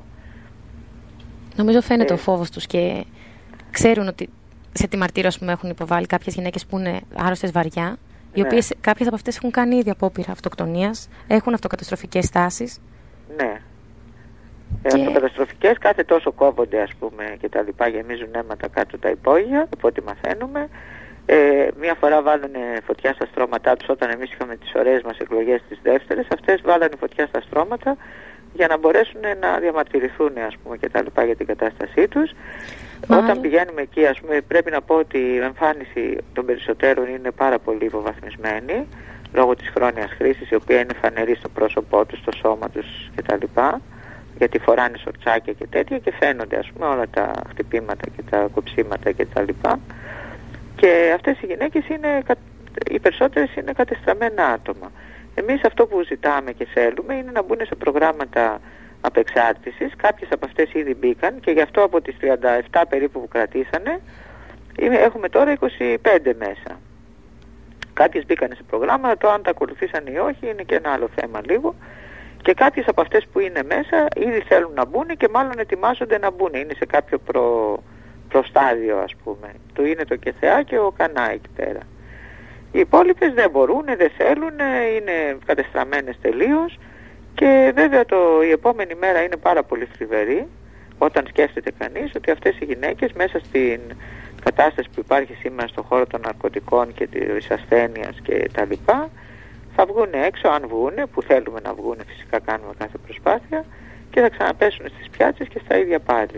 Νομίζω φαίνεται ε, ο φόβος τους και ξέρουν ότι σε τι μαρτύριο, ας πούμε, έχουν υποβάλει κάποιες γυναίκες που είναι άρρωστες βαριά, οι ναι. οποίες κάποιες από αυτές έχουν κάνει ήδη απόπειρα αυτοκτονίας, έχουν αυτοκαταστροφικές τάσεις. Ναι. Και... Ε, αυτοκαταστροφικές κάθε τόσο κόβονται, ας πούμε, και τα λοιπά, γεμίζουν αίματα κάτω τα υπόγεια, από ό,τι μαθαίνουμε. Ε, μία φορά βάλανε φωτιά στα στρώματά τους όταν εμείς είχαμε τις ωραίες μας εκλογές τις δεύτερες. Αυτές βάλανε φωτιά στα στρώματα για να μπορέσουν να διαμαρτυρηθούν, ας πούμε, και τα λοιπά για την κατάστασή τους. Μα... Όταν πηγαίνουμε εκεί, ας πούμε, πρέπει να πω ότι η εμφάνιση των περισσότερων είναι πάρα πολύ υποβαθμισμένη λόγω της χρόνιας χρήσης, η οποία είναι φανερή στο πρόσωπό τους, στο σώμα τους κτλ. Γιατί φοράνε σορτσάκια και τέτοια και φαίνονται, ας πούμε, όλα τα χτυπήματα και τα κοψίματα κτλ. Και αυτές οι γυναίκες είναι, οι περισσότερες είναι κατεστραμμένα άτομα. Εμείς αυτό που ζητάμε και θέλουμε είναι να μπουν σε προγράμματα απεξάρτησης. Κάποιες από αυτές ήδη μπήκαν και γι' αυτό από τις τριάντα επτά περίπου που κρατήσανε έχουμε τώρα είκοσι πέντε μέσα. Κάποιες μπήκαν σε προγράμματα, το αν τα ακολουθήσαν ή όχι είναι και ένα άλλο θέμα λίγο. Και κάποιες από αυτές που είναι μέσα ήδη θέλουν να μπουν και μάλλον ετοιμάζονται να μπουν. Είναι σε κάποιο προ... προστάδιο, ας πούμε. Του είναι το ΚΕΘΕΑ και ο ΚΑΝΑ εκεί πέρα. Οι υπόλοιπες δεν μπορούν, δεν θέλουν, είναι κατεστραμμένες τελείως και βέβαια το, η επόμενη μέρα είναι πάρα πολύ θλιβερή όταν σκέφτεται κανείς ότι αυτές οι γυναίκες μέσα στην κατάσταση που υπάρχει σήμερα στον χώρο των ναρκωτικών και της ασθένειας και τα λοιπά θα βγουν έξω, αν βγουν, που θέλουμε να βγουν, φυσικά κάνουμε κάθε προσπάθεια, και θα ξαναπέσουν στις πιάτσες και στα ίδια πάλι.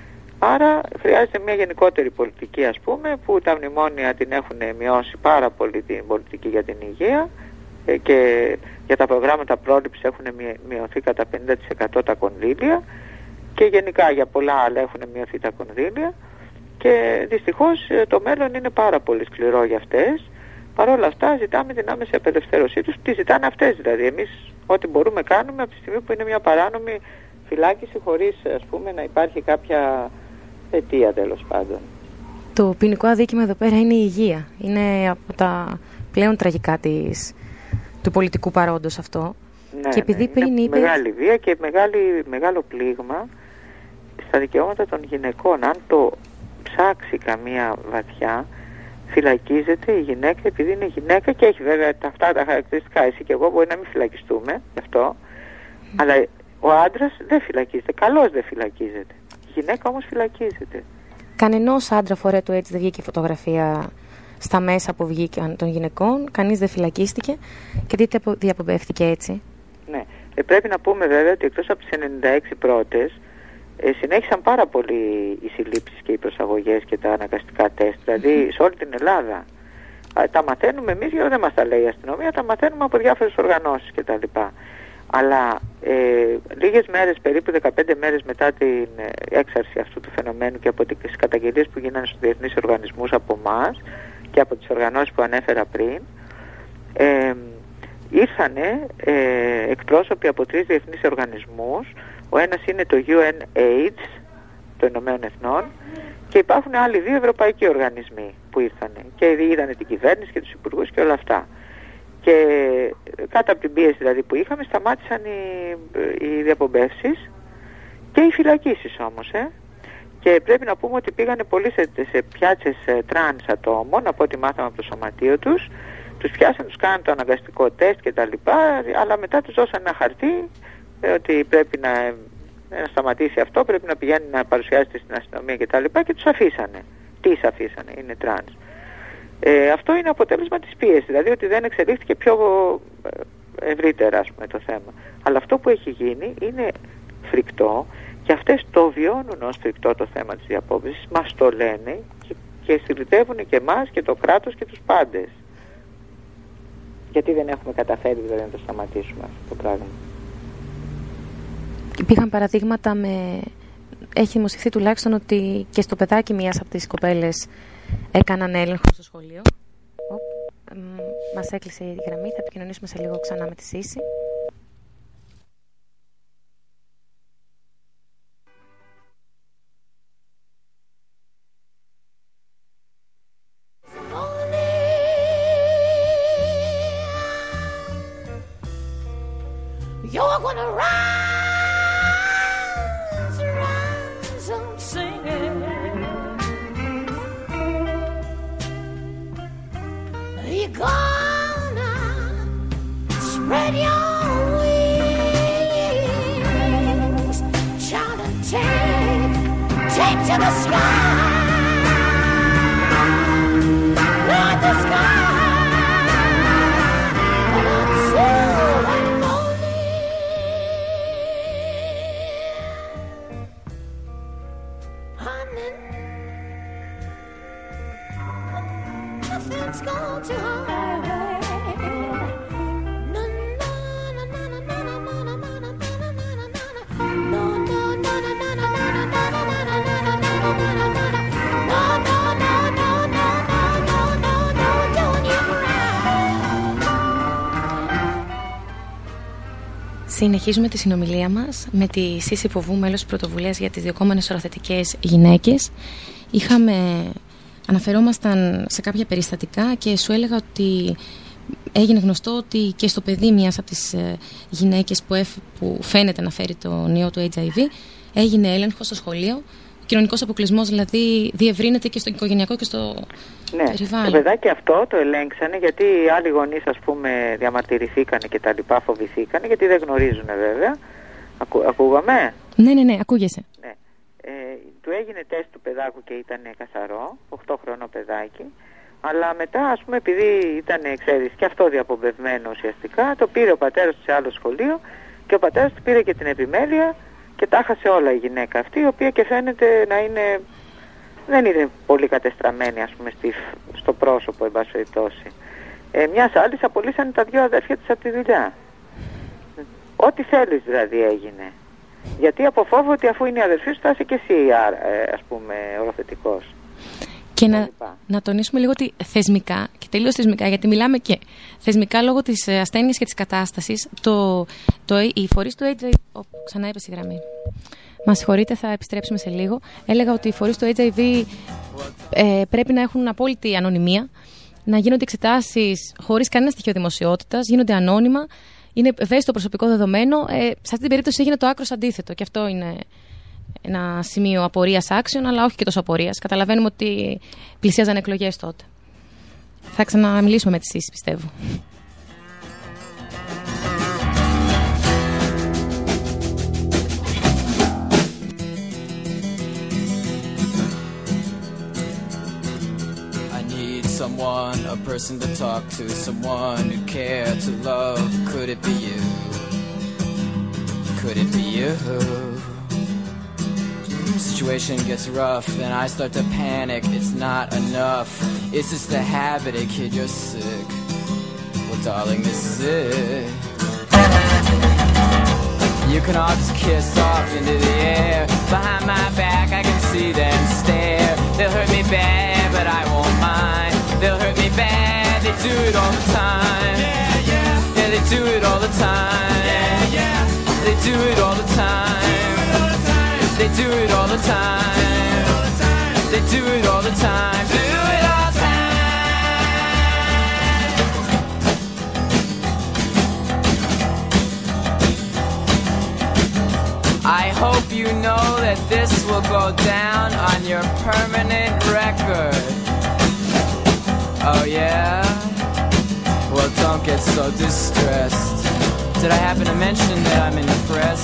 Άρα χρειάζεται μια γενικότερη πολιτική, ας πούμε, που τα μνημόνια την έχουν μειώσει πάρα πολύ, την πολιτική για την υγεία, και για τα προγράμματα πρόληψης έχουν μειωθεί κατά πενήντα τοις εκατό τα κονδύλια και γενικά για πολλά άλλα έχουν μειωθεί τα κονδύλια και δυστυχώς το μέλλον είναι πάρα πολύ σκληρό για αυτές. Παρ' όλα αυτά ζητάμε την άμεση απελευθέρωσή τους, τη ζητάνε αυτές δηλαδή. Εμείς ό,τι μπορούμε κάνουμε από τη στιγμή που είναι μια παράνομη φυλάκιση χωρίς, ας πούμε, να υπάρχει κάποια αιτία, τέλος πάντων. Το ποινικό αδίκημα εδώ πέρα είναι η υγεία. Είναι από τα πλέον τραγικά της, του πολιτικού παρόντος αυτό. Ναι, και επειδή ναι, πριν είναι είπε... μεγάλη βία και μεγάλη, μεγάλο πλήγμα στα δικαιώματα των γυναικών. Αν το ψάξει καμία βαθιά, φυλακίζεται η γυναίκα επειδή είναι γυναίκα και έχει βέβαια αυτά τα χαρακτηριστικά. Εσύ και εγώ μπορεί να μην φυλακιστούμε γι' αυτό, mm. αλλά ο άντρας δεν φυλακίζεται, καλώς δεν φυλακίζεται. Η γυναίκα όμως φυλακίζεται. Κανενός άντρα φορέτου έτσι δεν βγήκε φωτογραφία στα μέσα που βγήκαν των γυναικών, κανείς δεν φυλακίστηκε και τι διαποπεύτηκε έτσι. Ναι, ε, πρέπει να πούμε βέβαια ότι εκτός από τις ενενήντα έξι πρώτες ε, συνέχισαν πάρα πολύ οι συλλήψεις και οι προσαγωγές και τα αναγκαστικά τεστ, δηλαδή σε όλη την Ελλάδα. Α, τα μαθαίνουμε εμείς, γιατί δεν μας τα λέει η αστυνομία, τα μαθαίνουμε από διάφορες οργανώσεις κτλ. Αλλά ε, λίγες μέρες, περίπου δεκαπέντε μέρες μετά την έξαρση αυτού του φαινομένου και από τις καταγγελίες που γίνανε στους διεθνείς οργανισμούς από εμάς και από τις οργανώσεις που ανέφερα πριν, ε, ήρθανε ε, εκπρόσωποι από τρεις διεθνείς οργανισμούς. Ο ένας είναι το UNAIDS των Ηνωμένων Εθνών και υπάρχουν άλλοι δύο ευρωπαϊκοί οργανισμοί που ήρθανε και είδανε την κυβέρνηση και τους υπουργούς και όλα αυτά. Και κάτω από την πίεση δηλαδή που είχαμε σταμάτησαν οι, οι διαπομπεύσεις και οι φυλακίσεις όμως. Ε. Και πρέπει να πούμε ότι πήγανε πολλοί σε, σε πιάτσες τρανς ατόμων, από ό,τι μάθαμε από το σωματείο τους. Τους πιάσαν, τους κάναν το αναγκαστικό τεστ και τα λοιπά, αλλά μετά τους δώσαν ένα χαρτί ε, ότι πρέπει να, να σταματήσει αυτό, πρέπει να πηγαίνει να παρουσιάζεται στην αστυνομία και τα λοιπά και τους αφήσανε. Τις αφήσανε, είναι τρανς. Ε, αυτό είναι αποτέλεσμα της πίεσης, δηλαδή ότι δεν εξελίχθηκε πιο ευρύτερα ας πούμε, το θέμα. Αλλά αυτό που έχει γίνει είναι φρικτό και αυτές το βιώνουν ως φρικτό το θέμα της διαπόβεσης, μας το λένε και, και συλλητεύουν και εμάς και το κράτος και τους πάντες. Γιατί δεν έχουμε καταφέρει δηλαδή να το σταματήσουμε αυτό το πράγμα. Υπήρχαν παραδείγματα με... Έχει δημοσιευθεί τουλάχιστον ότι και στο παιδάκι μιας από τις κοπέλες έκαναν έλεγχο στο σχολείο. Ο, μας έκλεισε η γραμμή, θα επικοινωνήσουμε σε λίγο ξανά με τη Σύση. You're gonna rise, rise up singing. You're gonna spread your wings, shout and take, take to the sky, let the sky. Συνεχίζουμε τη συνομιλία μας με τη Σύση Φοβού, μέλος της πρωτοβουλίας για τις διωκόμενες οροθετικές γυναίκες. Είχαμε, αναφερόμασταν σε κάποια περιστατικά και σου έλεγα ότι έγινε γνωστό ότι και στο παιδί μιας από τις γυναίκες που, εφ, που φαίνεται να φέρει τον ιό του έιτς άι βι έγινε έλεγχο στο σχολείο. Ο κοινωνικός αποκλεισμός δηλαδή διευρύνεται και στο οικογενειακό και στο ναι, περιβάλλον. Το παιδάκι αυτό το ελέγξανε γιατί οι άλλοι γονείς ας πούμε διαμαρτυρηθήκανε και τα λοιπά, φοβηθήκανε γιατί δεν γνωρίζουν βέβαια. Ακού, ακούγαμε? Ναι, ναι, ναι, ακούγεσαι. Ναι. Ε, του έγινε τεστ του παιδάκου και ήταν καθαρό, οκτώ χρονών παιδάκι. Αλλά μετά ας πούμε επειδή ήταν, ξέρεις, και αυτό διαπομπευμένο ουσιαστικά, το πήρε ο πατέρας του σε άλλο σχολείο και ο πατέρας του πήρε και την επιμέλεια και τα χάσε όλα η γυναίκα αυτή, η οποία και φαίνεται να είναι, δεν είναι πολύ κατεστραμμένη ας πούμε στη, στο πρόσωπο εν πάση περιπτώσει. Ε, μιας άλλης απολύσανε τα δυο αδέρφια της από τη δουλειά. Ό,τι θέλεις δηλαδή έγινε. Γιατί από φόβο ότι αφού είναι η αδερφή σου θα είσαι και εσύ ας πούμε οροθετικός. Και να, να τονίσουμε λίγο ότι θεσμικά, και τελείως θεσμικά, γιατί μιλάμε και θεσμικά λόγω της ασθένειας και της κατάστασης, το, το, οι φορείς του έιτς άι βι... Oh, ξανά έπεσε η γραμμή. Μας συγχωρείτε, θα επιστρέψουμε σε λίγο. Έλεγα ότι οι φορείς του έιτς άι βι ε, πρέπει να έχουν απόλυτη ανωνυμία, να γίνονται εξετάσεις χωρίς κανένα στοιχείο δημοσιότητας, γίνονται ανώνυμα, είναι ευαίσθητο προσωπικό δεδομένο. Ε, σε αυτή την περίπτωση έγινε το άκρος αντίθετο και αυτό είναι ένα σημείο απορίας άξιων, αλλά όχι και τόσο απορίας. Καταλαβαίνουμε ότι πλησίαζαν εκλογές τότε. Θα ξαναμιλήσουμε με τη Σύση, πιστεύω. Someone, a person to talk to, someone who care to love. Could it be you? Could it be you? Situation gets rough and I start to panic. It's not enough. It's just a habit, a kid, you're sick. Well, darling, this is it. You can all just kiss off into the air. Behind my back I can see them stare. They'll hurt me bad, but I won't mind. They'll hurt me bad, they do it all the time. Yeah, yeah. Yeah, they do it all the time. Yeah, yeah. They do it all the time. They do it all the time. They do it all the time. Do it all the time. I hope you know that this will go down on your permanent record. Oh yeah? Well, don't get so distressed. Did I happen to mention that I'm in the press?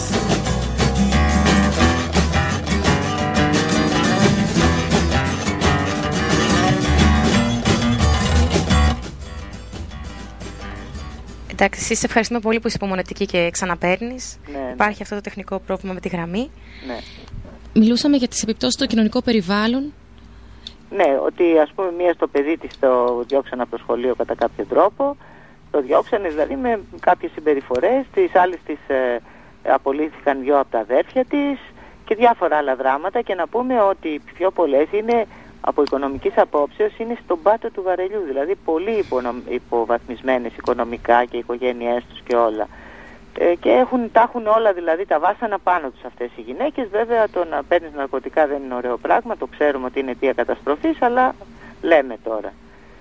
Εντάξει, εσείς ευχαριστούμε πολύ που είσαι υπομονετική και ξαναπαίρνεις. Ναι, Υπάρχει ναι. αυτό το τεχνικό πρόβλημα με τη γραμμή. Ναι. Μιλούσαμε για τις επιπτώσεις στο κοινωνικό περιβάλλον. Ναι, ότι ας πούμε μία στο παιδί της το διώξανε από το σχολείο κατά κάποιο τρόπο, το διώξανε δηλαδή με κάποιες συμπεριφορές, της άλλης της ε, απολύθηκαν δυο από τα αδέρφια της και διάφορα άλλα δράματα, και να πούμε ότι οι πιο πολλές είναι από οικονομικής απόψεως είναι στον πάτο του βαρελιού, δηλαδή πολύ υποβαθμισμένες οικονομικά και οι οικογένειές τους και όλα. Ε, και έχουν, τα έχουν όλα δηλαδή τα βάσανα πάνω τους αυτές οι γυναίκες. Βέβαια το να παίρνεις ναρκωτικά δεν είναι ωραίο πράγμα, το ξέρουμε ότι είναι αιτία καταστροφής, αλλά λέμε τώρα.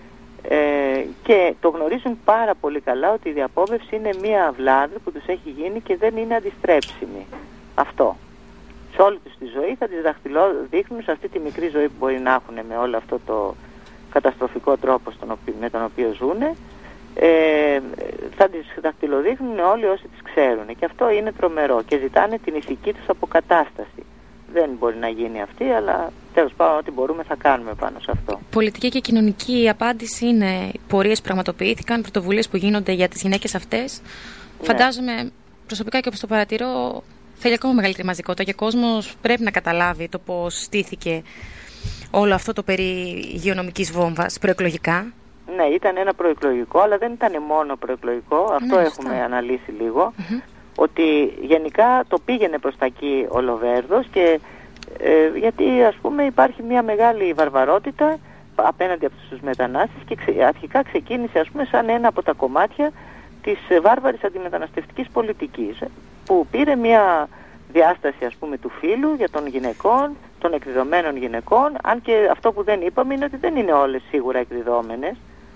Ε, και το γνωρίζουν πάρα πολύ καλά ότι η διαπόβευση είναι μία αυλάδη που τους έχει γίνει και δεν είναι αντιστρέψιμη. Αυτό. Σε όλη τους τη ζωή θα τις δαχτυλοδείχνουν σε αυτή τη μικρή ζωή που μπορεί να έχουν με όλο αυτό το καταστροφικό τρόπο στον οποίο, με τον οποίο ζουν. Ε, θα τις δαχτυλοδείχνουν όλοι όσοι τις ξέρουν, και αυτό είναι τρομερό και ζητάνε την ηθική τους αποκατάσταση. Δεν μπορεί να γίνει αυτή, αλλά τέλος πάντων ό,τι μπορούμε θα κάνουμε πάνω σε αυτό. Πολιτική και κοινωνική απάντηση είναι πορείες που πραγματοποιήθηκαν, πρωτοβουλίες που γίνονται για τις γυναίκες αυτές. Ναι. Φαντάζομαι προσωπικά και όπως το παρατηρώ θέλει ακόμα μεγαλύτερη μαζικότητα και ο κόσμος πρέπει να καταλάβει το πώς στήθηκε όλο αυτό το περί υγειονομικής βόμβας προεκλογικά. Ναι, ήταν ένα προεκλογικό, αλλά δεν ήταν μόνο προεκλογικό, αυτό ναι, έχουμε σωστά. αναλύσει λίγο, mm-hmm. ότι γενικά το πήγαινε προς τα εκεί ο Λοβέρδος, και ε, γιατί ας πούμε υπάρχει μια μεγάλη βαρβαρότητα απέναντι από τους μετανάστες, και ξε, αρχικά ξεκίνησε ας πούμε σαν ένα από τα κομμάτια της βάρβαρης αντιμεταναστευτικής πολιτικής, που πήρε μια διάσταση ας πούμε του φύλου για των γυναικών, των εκδιδωμένων γυναικών, αν και αυτό που δεν είπαμε είναι ότι δεν είναι όλες σίγουρα εκδιδόμενες.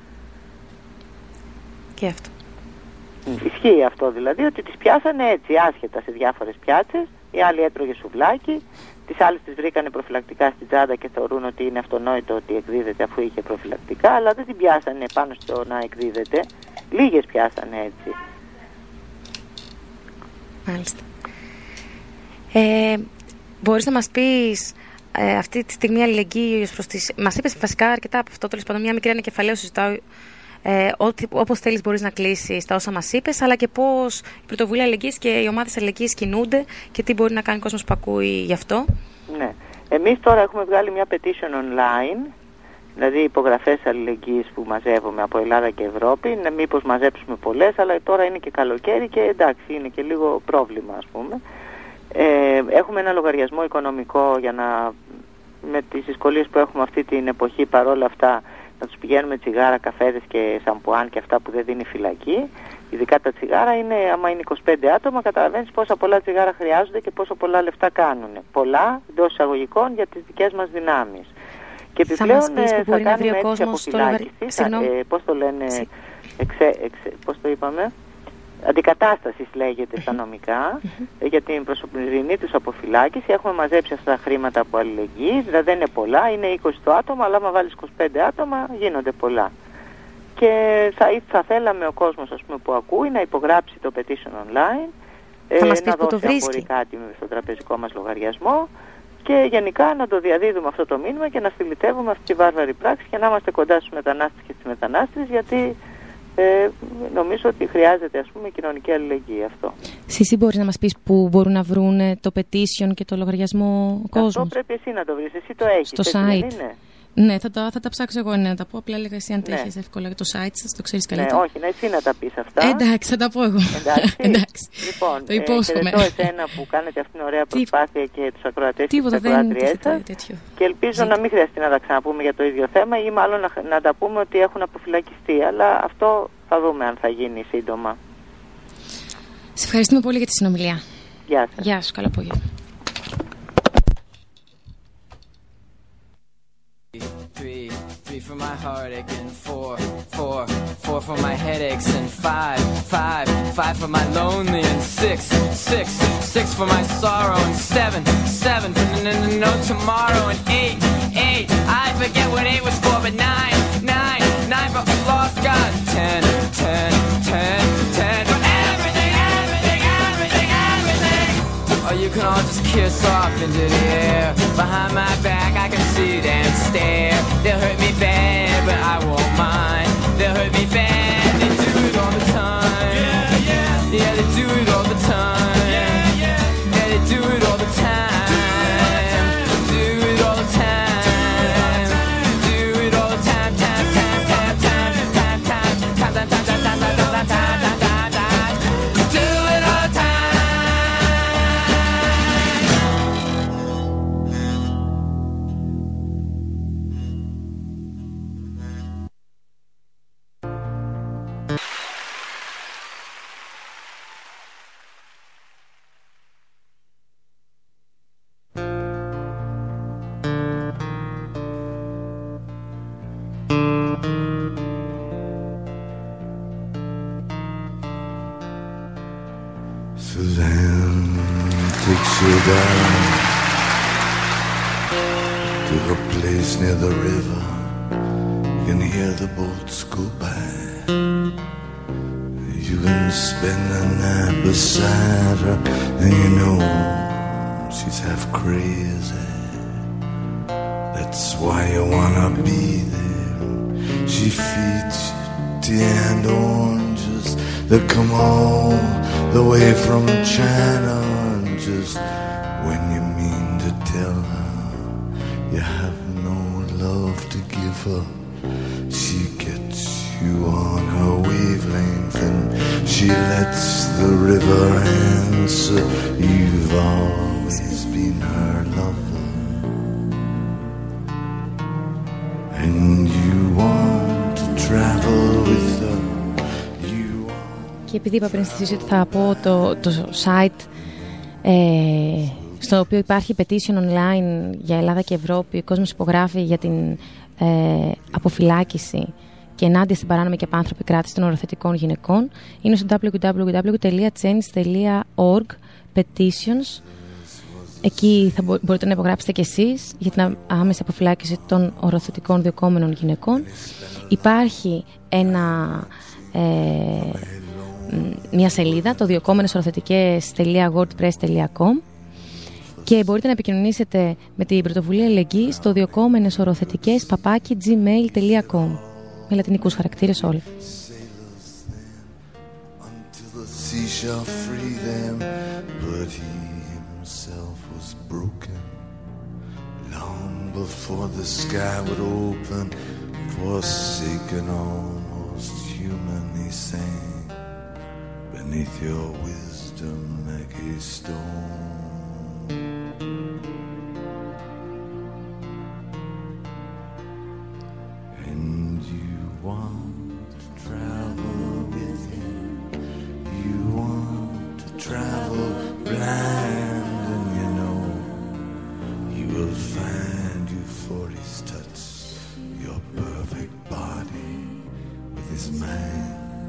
Και αυτό. Ισχύει αυτό δηλαδή, ότι τις πιάσανε έτσι άσχετα σε διάφορες πιάτσες, η άλλη έτρωγε σουβλάκι, τις άλλες τις βρήκανε προφυλακτικά στην τσάντα και θεωρούν ότι είναι αυτονόητο ότι εκδίδεται αφού είχε προφυλακτικά, αλλά δεν την πιάσανε πάνω στο να εκδίδεται, λίγες πιάσανε έτσι. Μάλιστα. Ε, μπορείς να μας πεις ε, αυτή τη στιγμή αλληλεγγύη προς τις... Μας είπες βασικά αρκετά από αυτό, τέλος πάντων μια μικρή ανακεφαλαίωση συζητάω, ε, ότι, όπως θέλεις μπορείς να κλείσεις τα όσα μας είπες, αλλά και πώς η πρωτοβουλία αλληλεγγύης και οι ομάδες αλληλεγγύης κινούνται και τι μπορεί να κάνει ο κόσμος που ακούει γι' αυτό. Ναι. Εμείς τώρα έχουμε βγάλει μια petition online, δηλαδή υπογραφές αλληλεγγύης που μαζεύουμε από Ελλάδα και Ευρώπη, να μήπως μαζέψουμε πολλές, αλλά τώρα είναι και καλοκαίρι και εντάξει είναι και λίγο πρόβλημα ας πούμε. Ε, έχουμε ένα λογαριασμό οικονομικό για να, με τις δυσκολίες που έχουμε αυτή την εποχή, παρόλα αυτά να τους πηγαίνουμε τσιγάρα, καφέδες και σαμπουάν και αυτά που δεν δίνει φυλακή. Ειδικά τα τσιγάρα είναι, άμα είναι είκοσι πέντε άτομα, καταλαβαίνεις πόσα πολλά τσιγάρα χρειάζονται και πόσο πολλά λεφτά κάνουν. Πολλά εντός εισαγωγικών για τις δικές μας δυνάμεις. Και επιπλέον θα, θα κάνουμε έτσι αποφυλάκηση, ε, πώς το λένε, εξε, εξε, πώς το είπαμε, αντικατάσταση λέγεται στα νομικά, για την προσωπική τους αποφυλάκηση. Έχουμε μαζέψει αυτά τα χρήματα από αλληλεγγύη, δηλαδή δεν είναι πολλά, είναι είκοσι το άτομα, αλλά άμα βάλεις είκοσι πέντε άτομα γίνονται πολλά. Και θα, θα θέλαμε ο κόσμος ας πούμε, που ακούει να υπογράψει το petition online, ε, να δώσει αν μπορεί κάτι στο τραπεζικό μας λογαριασμό, και γενικά να το διαδίδουμε αυτό το μήνυμα και να στυλιτεύουμε αυτή τη βάρβαρη πράξη και να είμαστε κοντά στους μετανάστες και στις μετανάστες, γιατί ε, νομίζω ότι χρειάζεται ας πούμε κοινωνική αλληλεγγύη αυτό. Εσύ μπορείς να μας πεις που μπορούν να βρουν το petition και το λογαριασμό κόσμος? Αυτό πρέπει εσύ να το βρεις, εσύ το έχεις. Στο site. Είναι? Ναι, θα τα, θα τα ψάξω εγώ να τα πω. Απλά έλεγα εσύ αν τα Ναι. έχεις εύκολα το site σας, το ξέρεις Ναι, καλύτερα. όχι, ναι, εσύ να τα πεις αυτά. Ε, εντάξει, θα τα πω εγώ. Εντάξει. Εντάξει. Λοιπόν, το υπόσχομαι. ε, χαιρετώ εσένα που κάνετε αυτήν την ωραία προσπάθεια και τους ακροατές και τις Τίποτα, δεν ακροατριές είναι σας. τέτοιο. Και ελπίζω να μην χρειαστεί να τα ξαναπούμε για το ίδιο θέμα ή μάλλον να, να τα πούμε ότι έχουν αποφυλακιστεί. Αλλά αυτό θα δούμε αν θα γίνει σύντομα. Σε ευχαριστούμε πολύ για τη συνομιλία. Γεια σας. Γεια σου, καλό απόγευμα. Three, three for my heartache and four, four, four for my headaches and five, five, five for my lonely and six, six, six for my sorrow and seven, seven for no tomorrow and eight, eight, I forget what eight was for, but nine, nine, nine for lost God, ten, ten, ten, ten for everything, everything, everything, everything. Or you can all just kiss off into the air. Behind my back I can see them stare. They'll hurt me bad, but I won't mind. They'll hurt me bad, they do it all the time. Yeah, yeah, yeah, they do it all the time. Yeah, yeah, yeah, they do it all the time. Do it all the time. Do it all the time. Time, time, time, time, time, time, time, time, time, time, time, time, time, time, time, time. Do it all the time. Suzanne takes you down to the place near the river. You can hear the boats go by. You can spend the night beside her, and you know she's half crazy. That's why you wanna be there. She feeds you tea and oranges that come all the way from China. And just when you mean to tell her you have no love to give her, she gets you on her wavelength and she lets the river answer. You've always been her lover, and you want to travel with her. Και επειδή είπα πριν στη συζήτηση ότι θα πω το, το site ε, στο οποίο υπάρχει petition online για Ελλάδα και Ευρώπη, ο κόσμος υπογράφει για την ε, αποφυλάκηση και ενάντια στην παράνομη και απάνθρωπη κράτηση των οροθετικών γυναικών, είναι στο double-u double-u double-u τελεία change τελεία org petitions. Εκεί θα μπο- μπορείτε να υπογράψετε κι εσείς για την άμεση αποφυλάκηση των οροθετικών διωκόμενων γυναικών. Υπάρχει ένα... Ε, μια σελίδα, το διωκόμενες οροθετικές τελεία wordpress τελεία com, και μπορείτε να επικοινωνήσετε με την πρωτοβουλία Ελεγγύη στο διωκόμενες οροθετικές παπάκι gmail τελεία com, με λατινικούς χαρακτήρες όλοι. Beneath your wisdom like a stone, and you want to travel with him. You want to travel blind, and you know he will find you for his touch, your perfect body with his mind.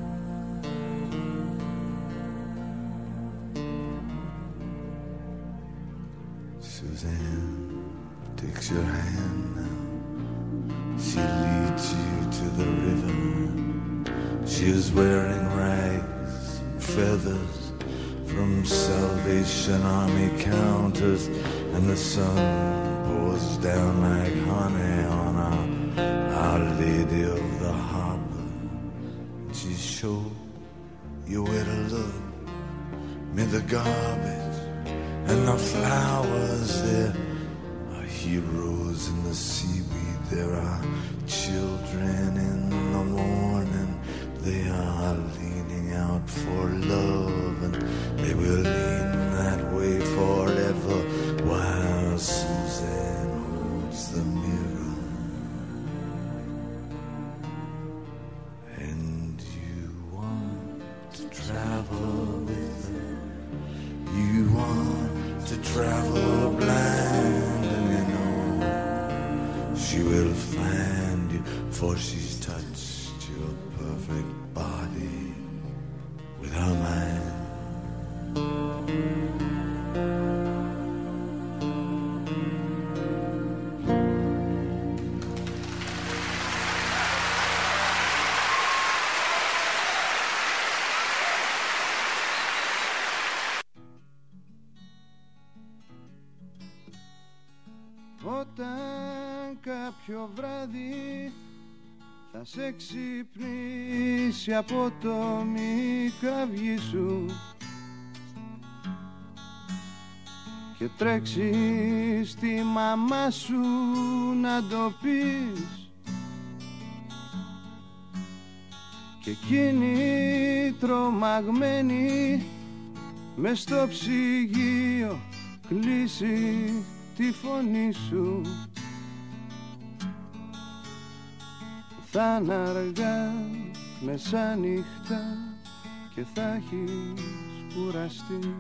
Suzanne takes your hand now. She leads you to the river. She is wearing rags, feathers from Salvation Army counters, and the sun pours down like honey on our, our Lady of the Harbor. She showed you where to look, me the garbage and the flowers there are heroes in the seaweed. There are children in the morning. They are leaning out for love, and they will lean that way forever while Suzanne holds the mirror. And you want to travel with her. You want to travel blind, and you know she will find you, for she's touched your perfect body with her mind. Όταν κάποιο βράδυ θα σε ξυπνήσει από το μικραυγί σου και τρέξει στη μαμά σου να το πεις, και εκείνη τρομαγμένη μες στο ψυγείο κλείσει τη φωνή σου, θα είναι αργά μεσάνυχτα και θα έχεις κουραστεί.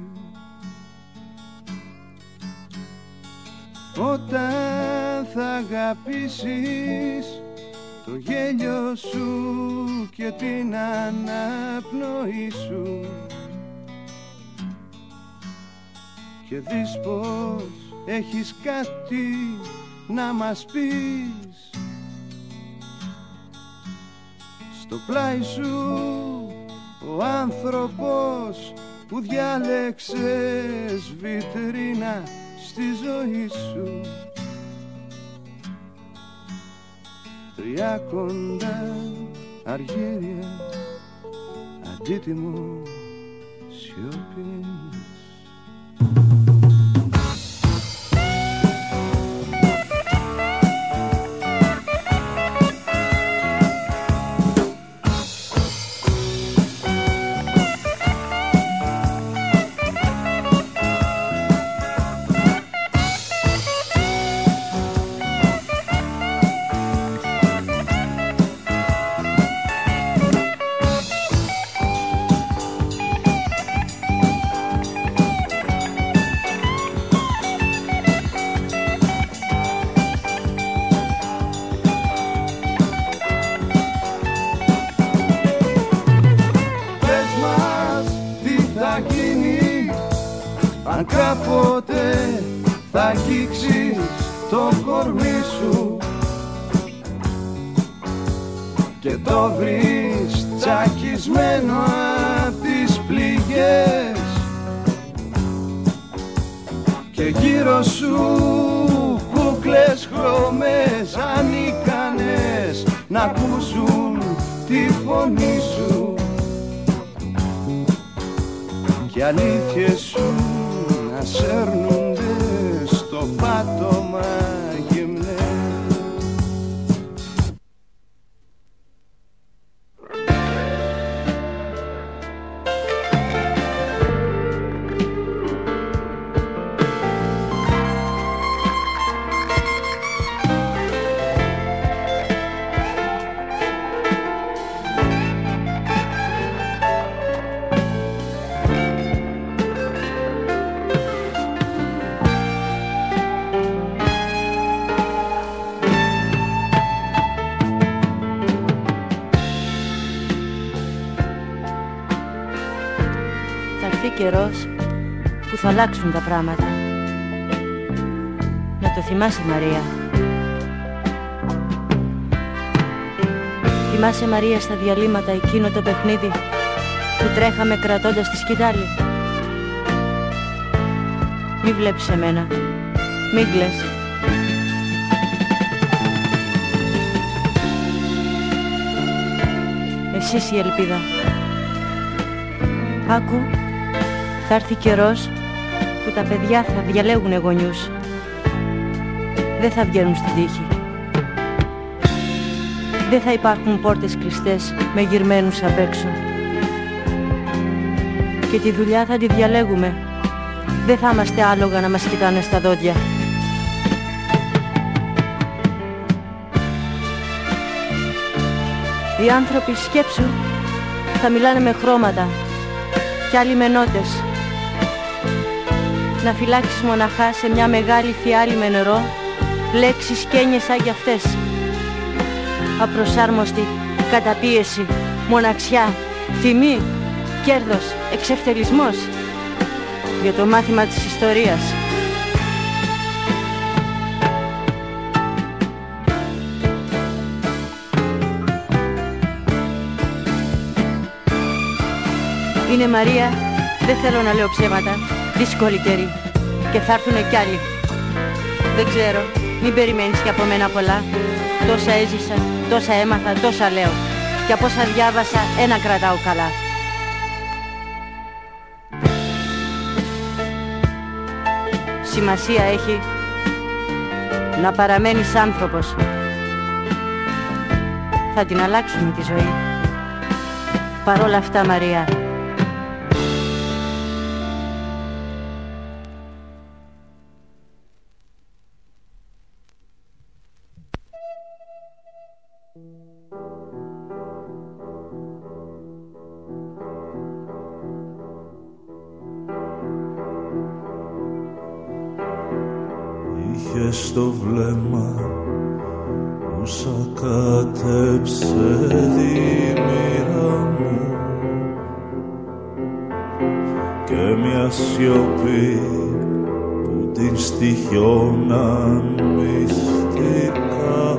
Όταν θα αγαπήσεις το γέλιο σου και την αναπνοή σου και δεις πως έχεις κάτι να μας πεις, στο πλάι σου ο άνθρωπος που διάλεξες βιτρίνα στη ζωή σου, τρία κοντά αργύρια αντίτιμο σιωπής. Αν κάποτε θα αγγίξεις το κορμί σου και το βρεις τσακισμένο απ' τις πληγές και γύρω σου κούκλες χρώμες ανίκανες να ακούσουν τη φωνή σου και αλήθειες σου να σέρνονται στο πάτωμα γυμνές. Καιρός που θα αλλάξουν τα πράγματα. Να το θυμάσαι, Μαρία. Θυμάσαι, Μαρία, στα διαλύματα εκείνο το παιχνίδι που τρέχαμε κρατώντας τη σκητάλη. Μη βλέπεις εμένα, μη κλαις. Εσύ η ελπίδα. Άκου, θα έρθει καιρός που τα παιδιά θα διαλέγουν γονιούς. δεν θα βγαίνουν στην τύχη. Δεν θα υπάρχουν πόρτες κλειστές με γυρμένους απ' έξω. Και τη δουλειά θα τη διαλέγουμε. Δεν θα είμαστε άλογα να μας κοιτάνε στα δόντια. Οι άνθρωποι σκέψου θα μιλάνε με χρώματα κι άλλοι με νότες. Να φυλάξεις μοναχά σε μια μεγάλη φιάλη με νερό λέξεις και έννοιες σαν κι αυτές. Απροσάρμοστη, καταπίεση, μοναξιά, τιμή, κέρδος, εξευτελισμός. Για το μάθημα της ιστορίας. Είναι Μαρία, δεν θέλω να λέω ψέματα, δύσκολη καιρή και θα έρθουνε κι άλλοι. Δεν ξέρω, μην περιμένεις και από μένα πολλά. Τόσα έζησα, τόσα έμαθα, τόσα λέω. Και από όσα διάβασα, ένα κρατάω καλά. Σημασία έχει να παραμένεις άνθρωπος. Θα την αλλάξουμε τη ζωή. Παρόλα αυτά, Μαρία, στο βλέμμα που σακάτεψε τη μοίρα μου και μια σιωπή που την στοιχιώναν μυστικά,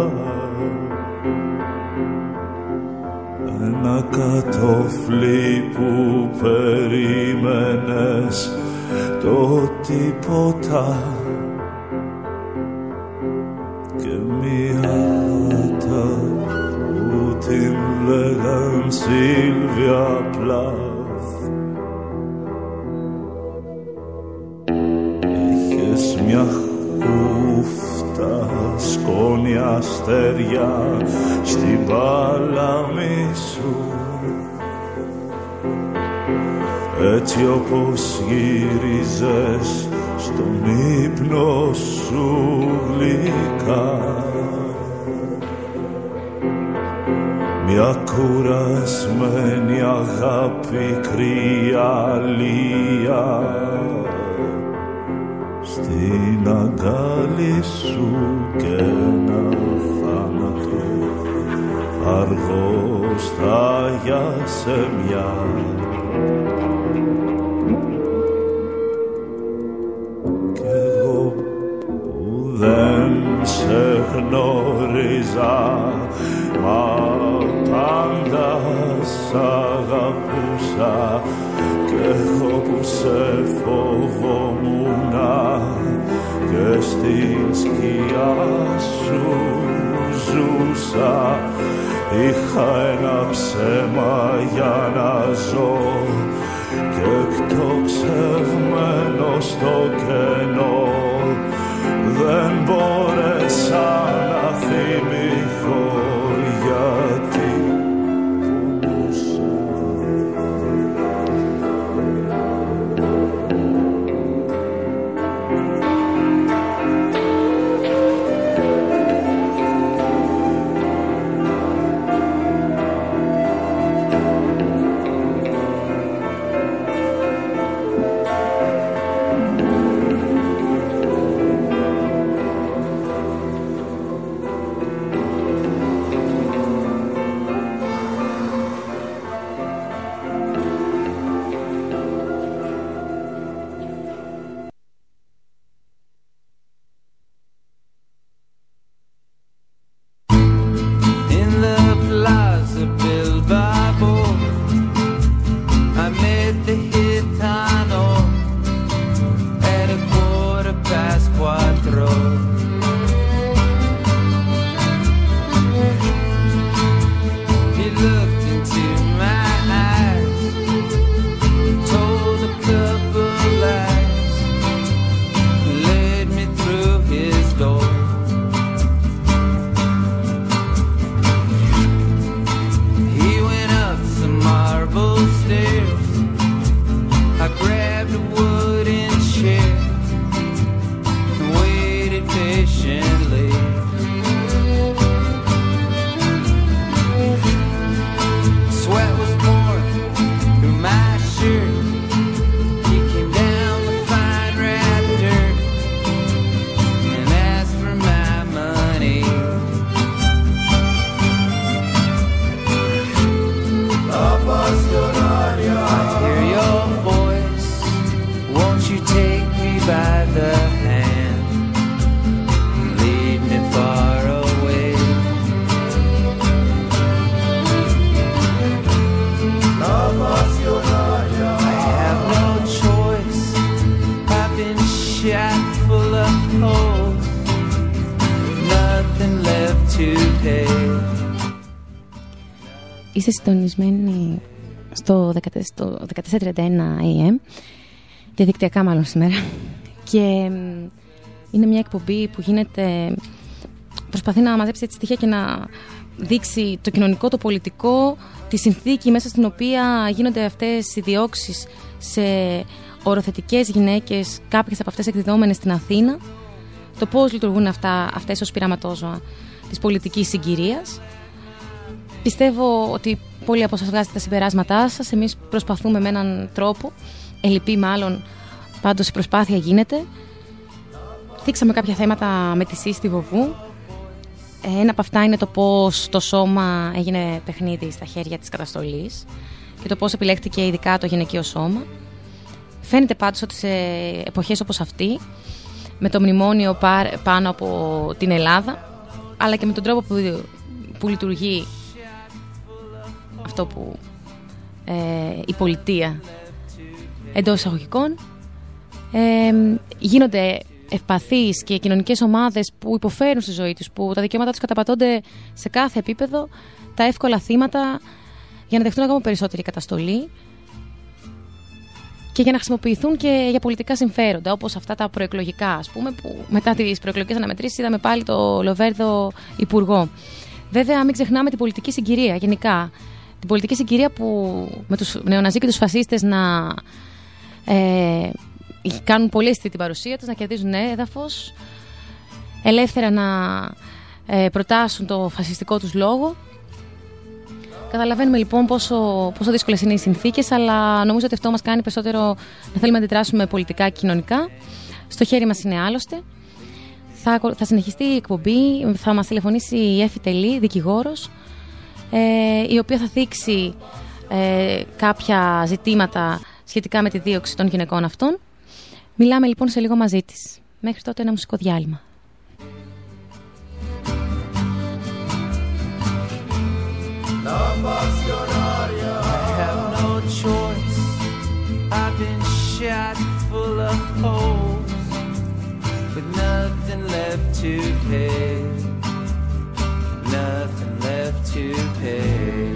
ένα κατόφλι που περίμενες το τίποτα και μια γάτα που την λέγαν Σίλβια Πλάθ. Είχες μια κούφτα σκόνη αστέρια στην πάλαμη σου, έτσι όπως γύριζες στον ύπνο σου γλυκά. Μια κουρασμένη αγάπη κρυαλία στην αγκάλι σου και ένα θάνατο αργό στα γιασεμιά. Δεν σε γνώριζα, μα πάντα σ' αγαπούσα κι εγώ που σε φοβόμουνα και στην σκιά σου ζούσα. Είχα ένα ψέμα για να ζω και εκτοξευμένο στο κενό δεν μπόρεσα να θυμηθώ γιατί πονούσα. Είστε συντονισμένοι στο δεκατέσσερα τριάντα ένα έι εμ, διαδικτυακά μάλλον σήμερα, και είναι μια εκπομπή που γίνεται, προσπαθεί να μαζέψει έτσι στοιχεία και να δείξει το κοινωνικό, το πολιτικό, τη συνθήκη μέσα στην οποία γίνονται αυτές οι διώξεις σε οροθετικές γυναίκες, κάποιες από αυτές εκδιδόμενες στην Αθήνα, το πώς λειτουργούν αυτά, αυτές ως πειραματόζωα της πολιτικής συγκυρίας. Πιστεύω ότι πολλοί από εσάς βγάζετε τα συμπεράσματά σας. Εμείς προσπαθούμε με έναν τρόπο, ελλειπή μάλλον, πάντως η προσπάθεια γίνεται. Θίξαμε κάποια θέματα με τη σύστη Βοβού. Ένα από αυτά είναι το πώς το σώμα έγινε παιχνίδι στα χέρια της καταστολής και το πώς επιλέχθηκε ειδικά το γυναικείο σώμα. Φαίνεται πάντως ότι σε εποχές όπως αυτή, με το μνημόνιο πάνω από την Ελλάδα, αλλά και με τον τρόπο που, που λειτουργεί αυτό που ε, η πολιτεία εντός εισαγωγικών, ε, γίνονται ευπαθείς και κοινωνικές ομάδες που υποφέρουν στη ζωή τους, που τα δικαιώματά τους καταπατώνται σε κάθε επίπεδο, τα εύκολα θύματα για να δεχτούν ακόμα περισσότερη καταστολή και για να χρησιμοποιηθούν και για πολιτικά συμφέροντα, όπως αυτά τα προεκλογικά, ας πούμε, που μετά τις προεκλογικές αναμετρήσεις είδαμε πάλι το Λοβέρδο υπουργό. Βέβαια, μην ξεχνάμε την πολιτική συγκυρία γενικά. Την πολιτική συγκυρία που με τους νεοναζί και τους φασίστες να ε, κάνουν πολύ αισθητή την παρουσία τους, να κερδίζουν έδαφος, ελεύθερα να ε, προτάσουν το φασιστικό τους λόγο. Καταλαβαίνουμε λοιπόν πόσο, πόσο δύσκολες είναι οι συνθήκες, αλλά νομίζω ότι αυτό μας κάνει περισσότερο να θέλουμε να αντιδράσουμε πολιτικά και κοινωνικά. Στο χέρι μας είναι άλλωστε. Θα, θα συνεχιστεί η εκπομπή, θα μας τηλεφωνήσει η Έφη Τελή, δικηγόρος, ε, η οποία θα θίξει ε, κάποια ζητήματα σχετικά με τη δίωξη των γυναικών αυτών. Μιλάμε λοιπόν σε λίγο μαζί της. Μέχρι τότε ένα μουσικό διάλειμμα. I have no choice. I've been shot full of holes, with nothing left to pay. Nothing left to pay.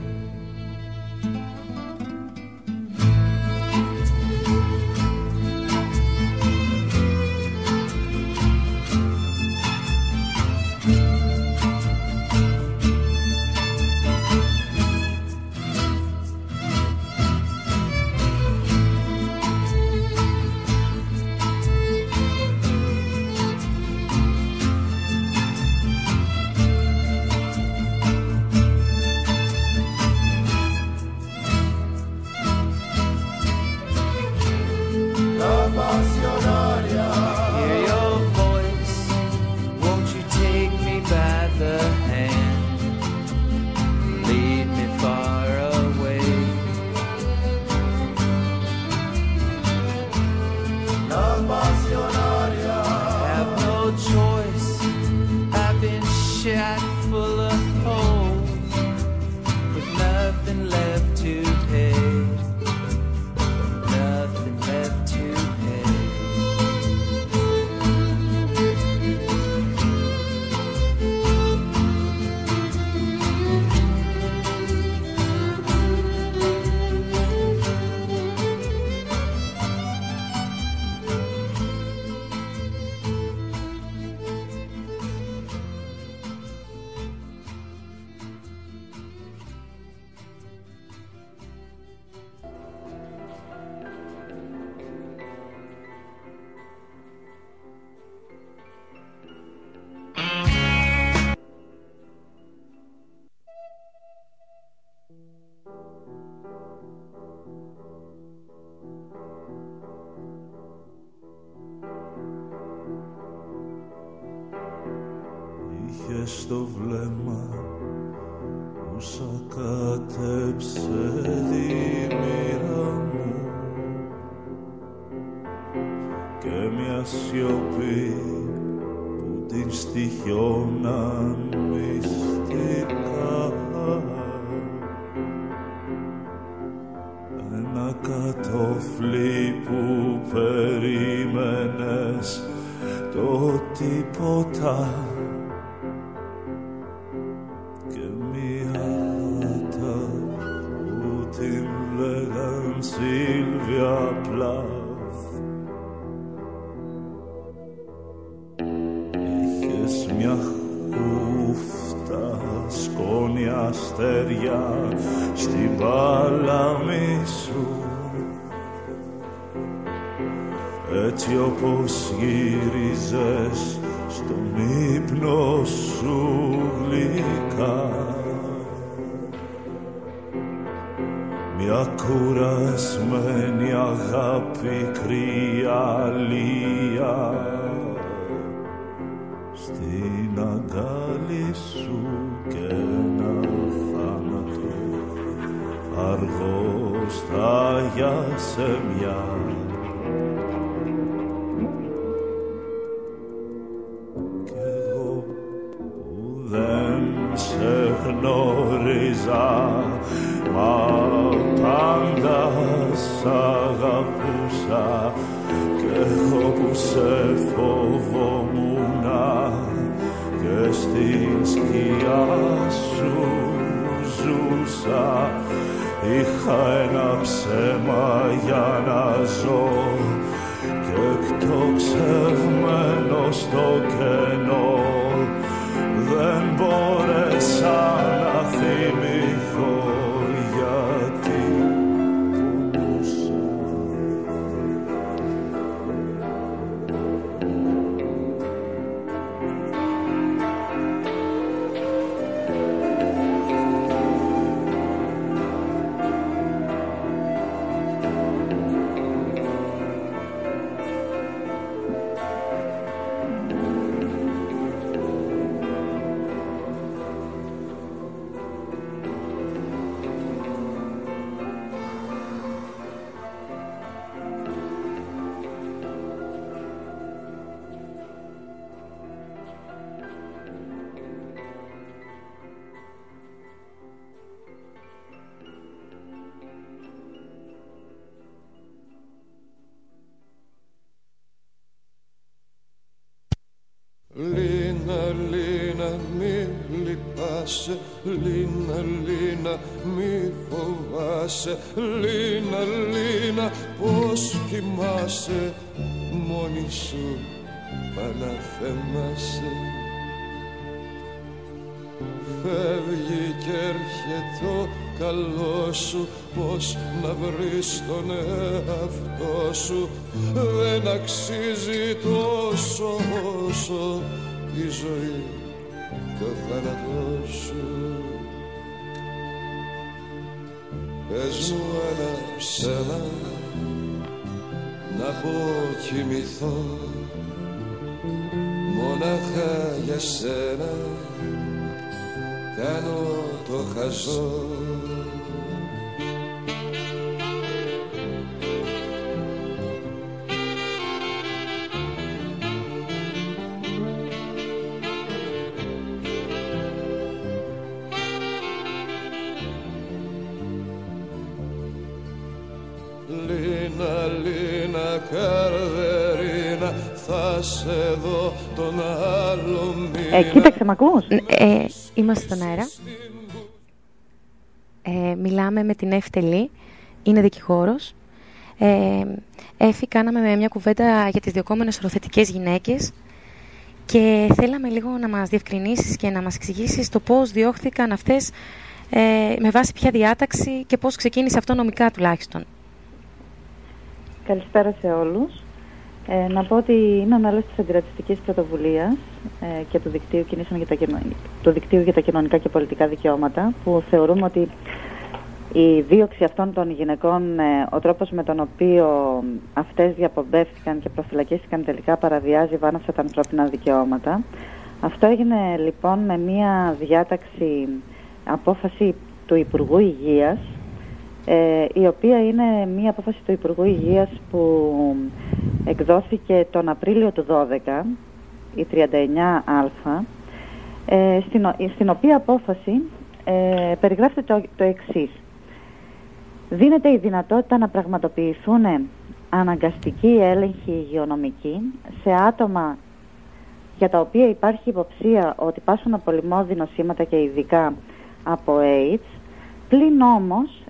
Στο βλέμμα που σακάτεψε τη μοίρα μου και μια σιωπή που την στοιχιώναν μυστικά, ένα κατόφλι που περίμενες το τίποτα και μία τα απλά. Είχες μια χούφτα σκόνη αστέρια στην πάλαμη σου, έτσι όπως γύριζες στον ύπνο σου γλυκά. Μια κουρασμένη αγάπη κρυαλία στην αγκάλι σου και ένα θάνατο αργό στάγια σε μια. Κι εγώ που δεν σε γνώριζα, μα πάντα σ' αγαπούσα, κι εγώ που σε φοβόμουνα και στην σκιά σου ζούσα. Είχα ένα ψέμα για να ζω και εκτοξευμένο στο κενό δεν μπόρεσα να θυμηθώ γιατί πονούσα. Λίνα, Λίνα, μη λυπάσαι, Λίνα, Λίνα, μη φοβάσαι, Λίνα, Λίνα, πως κοιμάσαι, μόνη σου παναθεμάσαι. Φεύγει κι έρχεται το καλό σου, πως να βρεις τον εαυτό σου, δεν αξίζει τόσο όσο η ζωή και ο θάνατός σου. Πες μου ένα ψέμα να αποκοιμηθώ, μόναχα για σένα κάνω το χαζό. Λίνα, Λίνα, Καρδερίνα, θα σε δω τον άλλο μήνα. Ε, κοίταξε, μ' ακούς? Ε, είμαστε στον αέρα. Ε, μιλάμε με την Ευτελή, είναι δικηγόρος. Ε, Έφη, κάναμε μια κουβέντα για τις διωκόμενες οροθετικές γυναίκες και θέλαμε λίγο να μας διευκρινίσεις και να μας εξηγήσεις το πώς διώχθηκαν αυτές, ε, με βάση ποια διάταξη και πώς ξεκίνησε αυτό νομικά τουλάχιστον. Καλησπέρα σε όλους. Ε, να πω ότι είμαι μέλος της Αντιρατσιστικής Πρωτοβουλίας ε, και του Δικτύου Κινήσεων για τα, του Δικτύου για τα Κοινωνικά και Πολιτικά Δικαιώματα, που θεωρούμε ότι η δίωξη αυτών των γυναικών, ε, ο τρόπος με τον οποίο αυτές διαπομπεύτηκαν και προφυλακίστηκαν, τελικά παραβιάζει βάναυσα τα ανθρώπινα δικαιώματα. Αυτό έγινε λοιπόν με μία διάταξη, απόφαση του Υπουργού Υγείας, Ε, η οποία είναι μία απόφαση του Υπουργού Υγείας που εκδόθηκε τον Απρίλιο του δώδεκα, η τριάντα εννιά Α, ε, στην, στην οποία απόφαση ε, περιγράφεται το, το εξής. Δίνεται η δυνατότητα να πραγματοποιηθούν αναγκαστικοί έλεγχοι υγειονομικοί σε άτομα για τα οποία υπάρχει υποψία ότι πάσχουν από λοιμώδη νοσήματα και ειδικά από AIDS, πλην όμως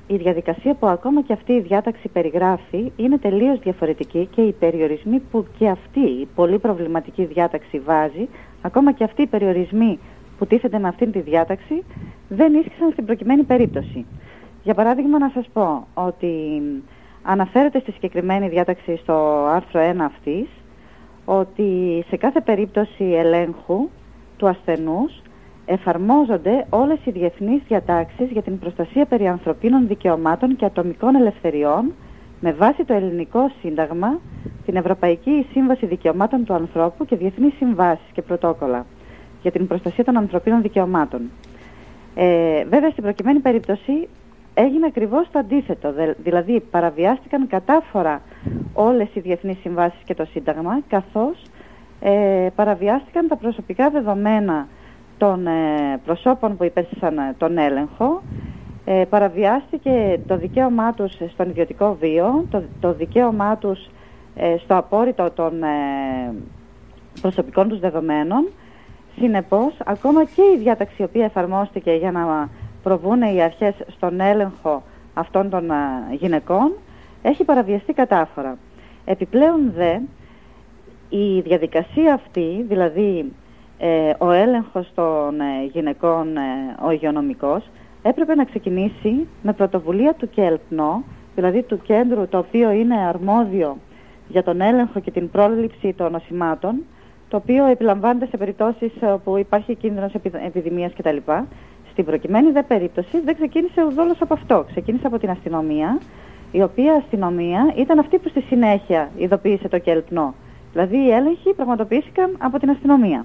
η διαδικασία που ακόμα και αυτή η διάταξη περιγράφει είναι τελείως διαφορετική και οι περιορισμοί που και αυτή η πολύ προβληματική διάταξη βάζει, ακόμα και αυτοί οι περιορισμοί που τίθενται με αυτήν τη διάταξη, δεν ίσχυσαν στην προκειμένη περίπτωση. Για παράδειγμα, να σας πω ότι αναφέρεται στη συγκεκριμένη διάταξη στο άρθρο ένα αυτής ότι σε κάθε περίπτωση ελέγχου του ασθενούς εφαρμόζονται όλες οι διεθνείς διατάξεις για την προστασία περί ανθρωπίνων δικαιωμάτων και ατομικών ελευθεριών με βάση το Ελληνικό Σύνταγμα, την Ευρωπαϊκή Σύμβαση Δικαιωμάτων του Ανθρώπου και διεθνείς συμβάσεις και πρωτόκολλα για την προστασία των ανθρωπίνων δικαιωμάτων. Ε, βέβαια, στην προκειμένη περίπτωση έγινε ακριβώς το αντίθετο, δηλαδή παραβιάστηκαν κατάφορα όλες οι διεθνείς συμβάσεις και το Σύνταγμα, καθώς ε, παραβιάστηκαν τα προσωπικά δεδομένα των ε, προσώπων που υπέστησαν τον έλεγχο, ε, παραβιάστηκε το δικαίωμά τους στον ιδιωτικό βίο, το, το δικαίωμά τους ε, στο απόρριτο των ε, προσωπικών τους δεδομένων. Συνεπώς, ακόμα και η διάταξη η οποία εφαρμόστηκε για να προβούν οι αρχές στον έλεγχο αυτών των α, γυναικών έχει παραβιαστεί κατάφορα. Επιπλέον δε, η διαδικασία αυτή, δηλαδή ε, ο έλεγχος των ε, γυναικών, ε, ο υγειονομικός, έπρεπε να ξεκινήσει με πρωτοβουλία του ΚΕΛΠΝΟ, δηλαδή του κέντρου το οποίο είναι αρμόδιο για τον έλεγχο και την πρόληψη των νοσημάτων, το οποίο επιλαμβάνεται σε περιπτώσεις όπου υπάρχει κίνδυνος επιδημίας κτλ. Στην προκειμένη δε περίπτωση δεν ξεκίνησε ουδόλως από αυτό. Ξεκίνησε από την αστυνομία, η οποία αστυνομία ήταν αυτή που στη συνέχεια ειδοποίησε το ΚΕΛΠΝΟ. Δηλαδή οι έλεγχοι πραγματοποιήθηκαν από την αστυνομία.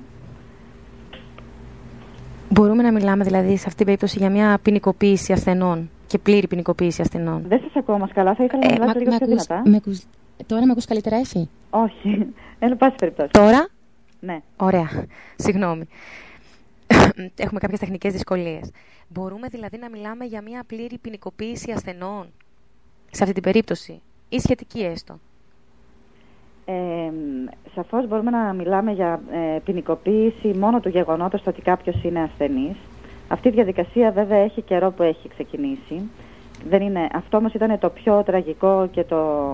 Μπορούμε να μιλάμε δηλαδή σε αυτή την περίπτωση για μια ποινικοποίηση ασθενών και πλήρη ποινικοποίηση ασθενών? Δεν σας ακούω όμως καλά, θα ήθελα να ε, μιλάτε λίγο πιο δυνατά. Με ακούς, τώρα με ακούς καλύτερα, Έφη? Όχι, εν πάση περιπτώσει. Τώρα? Ναι. Ωραία, συγγνώμη. Έχουμε κάποιες τεχνικές δυσκολίες. Μπορούμε δηλαδή να μιλάμε για μια πλήρη ποινικοποίηση ασθενών σε αυτή την περίπτωση ή σχετική έστω? Ε, σαφώς μπορούμε να μιλάμε για ε, ποινικοποίηση μόνο του γεγονότος το ότι κάποιος είναι ασθενής. Αυτή η διαδικασία βέβαια έχει καιρό που έχει ξεκινήσει. Δεν είναι, αυτό όμως ήταν το πιο τραγικό και το,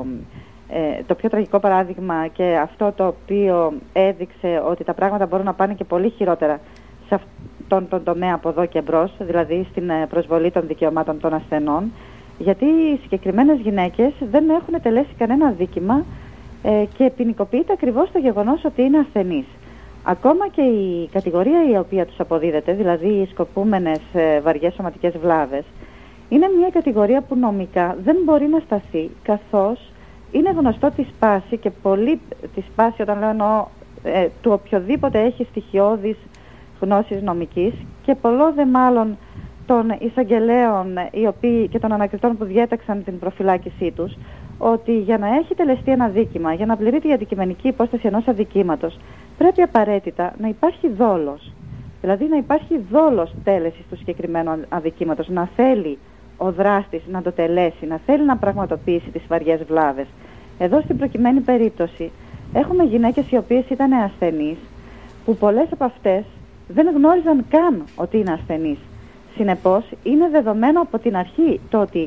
ε, το πιο τραγικό παράδειγμα και αυτό το οποίο έδειξε ότι τα πράγματα μπορούν να πάνε και πολύ χειρότερα σε αυτόν τον τομέα από εδώ και μπρος, δηλαδή στην προσβολή των δικαιωμάτων των ασθενών, γιατί οι συγκεκριμένες γυναίκες δεν έχουν τελέσει κανένα δίκημα ε, και ποινικοποιείται ακριβώς το γεγονός ότι είναι ασθενείς. Ακόμα και η κατηγορία η οποία τους αποδίδεται, δηλαδή οι σκοπούμενες ε, βαριές σωματικές βλάβες, είναι μια κατηγορία που νομικά δεν μπορεί να σταθεί, καθώς είναι γνωστό τη σπάση και πολύ τη σπάση, όταν λέω εννοώ, ε, του οποιοδήποτε έχει στοιχειώδης γνώσης νομικής και πολλό δε μάλλον των εισαγγελέων οι οποίοι, και των ανακριτών που διέταξαν την προφυλάκησή τους, ότι για να έχει τελεστεί ένα δίκημα, για να πληρεί τη αντικειμενική υπόσταση ενός αδικήματος, πρέπει απαραίτητα να υπάρχει δόλος. Δηλαδή να υπάρχει δόλος τέλεσης του συγκεκριμένου αδικήματος, να θέλει ο δράστης να το τελέσει, να θέλει να πραγματοποιήσει τις βαριές βλάβες. Εδώ στην προκειμένη περίπτωση έχουμε γυναίκες οι οποίες ήταν ασθενείς, που πολλές από αυτές δεν γνώριζαν καν ότι είναι ασθενείς. Συνεπώς, είναι δεδομένο από την αρχή το ότι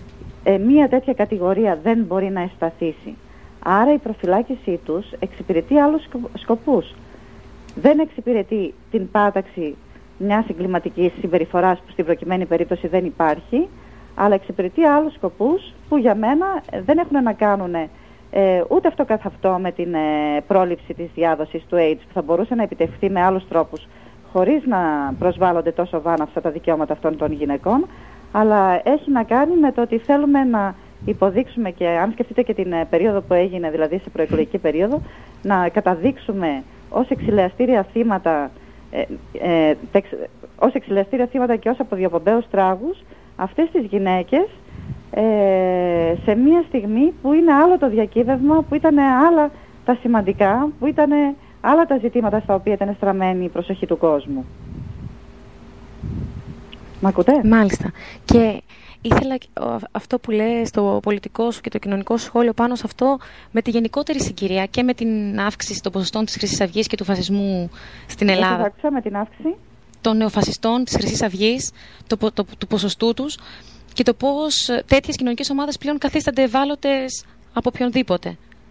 ε, μία τέτοια κατηγορία δεν μπορεί να ευσταθήσει. Άρα η προφυλάκησή τους εξυπηρετεί άλλους σκοπούς. Δεν εξυπηρετεί την πάταξη μιας εγκληματικής συμπεριφοράς που στην προκειμένη περίπτωση δεν υπάρχει, αλλά εξυπηρετεί άλλους σκοπούς που για μένα δεν έχουν να κάνουν ε, ούτε αυτό καθ' αυτό με την ε, πρόληψη της διάδοσης του AIDS, που θα μπορούσε να επιτευχθεί με άλλους τρόπους, χωρίς να προσβάλλονται τόσο βάναυσα τα δικαιώματα αυτών των γυναικών, αλλά έχει να κάνει με το ότι θέλουμε να υποδείξουμε, και αν σκεφτείτε και την ε, περίοδο που έγινε, δηλαδή σε προεκλογική περίοδο, να καταδείξουμε ως εξηλαιαστήρια θύματα, ε, ε, τεξ, ως εξηλαιαστήρια θύματα και ως αποδιοπομπαίους τράγους αυτές τις γυναίκες ε, σε μια στιγμή που είναι άλλο το διακύβευμα, που ήταν άλλα τα σημαντικά, που ήταν άλλα τα ζητήματα στα οποία ήταν στραμμένη η προσοχή του κόσμου. Μ' ακούτε? Μάλιστα. Και ήθελα αυτό που λέει στο πολιτικό σου και το κοινωνικό σου σχόλιο πάνω σε αυτό, με τη γενικότερη συγκυρία και με την αύξηση των ποσοστών της Χρυσής Αυγής και του φασισμού στην Ελλάδα. Δεν άκουσα, με την αύξηση των νεοφασιστών της Χρυσής Αυγής, το, το, το, του ποσοστού τους και το πώς τέτοιες κοινωνικές ομάδες πλέον καθίστανται ευάλωτες από οποιονδήποτε.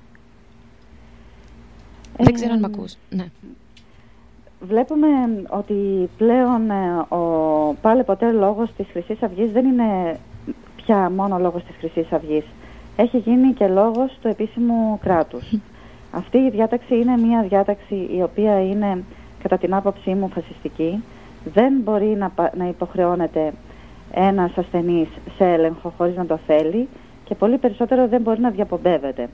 Ε, Δεν ξέρω αν μ' ακούς. Ναι. Βλέπουμε ότι πλέον ο πάλε ποτέ λόγος της Χρυσής Αυγής δεν είναι πια μόνο λόγος της Χρυσής Αυγής. Έχει γίνει και λόγος του επίσημου κράτους. Αυτή η διάταξη είναι μια διάταξη η οποία είναι, κατά την άποψή μου, φασιστική. Δεν μπορεί να, να υποχρεώνεται ένας ασθενής σε έλεγχο χωρίς να το θέλει και πολύ περισσότερο δεν μπορεί να διαπομπεύεται.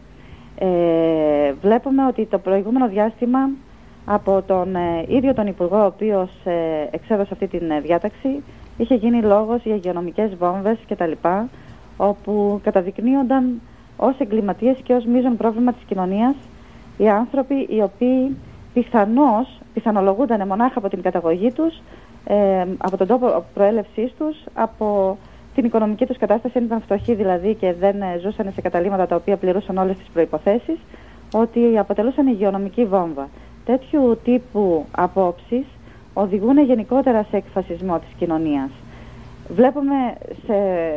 Ε, βλέπουμε ότι το προηγούμενο διάστημα από τον ε, ίδιο τον Υπουργό, ο οποίος ε, εξέδωσε αυτή τη ε, διάταξη, είχε γίνει λόγος για υγειονομικές βόμβες κτλ., όπου καταδεικνύονταν ως εγκληματίες και ως μείζον πρόβλημα της κοινωνίας οι άνθρωποι οι οποίοι πιθανώς, πιθανολογούνταν μονάχα από την καταγωγή τους, ε, από τον τόπο προέλευσής τους, από την οικονομική τους κατάσταση, αν ήταν φτωχοί δηλαδή και δεν ε, ζούσαν σε καταλύματα τα οποία πληρούσαν όλες τις προϋποθέσεις, ότι αποτελούσαν υγειονομική βόμβα. Τέτοιου τύπου απόψεις οδηγούν γενικότερα σε εκφασισμό της κοινωνίας. Βλέπουμε, σε,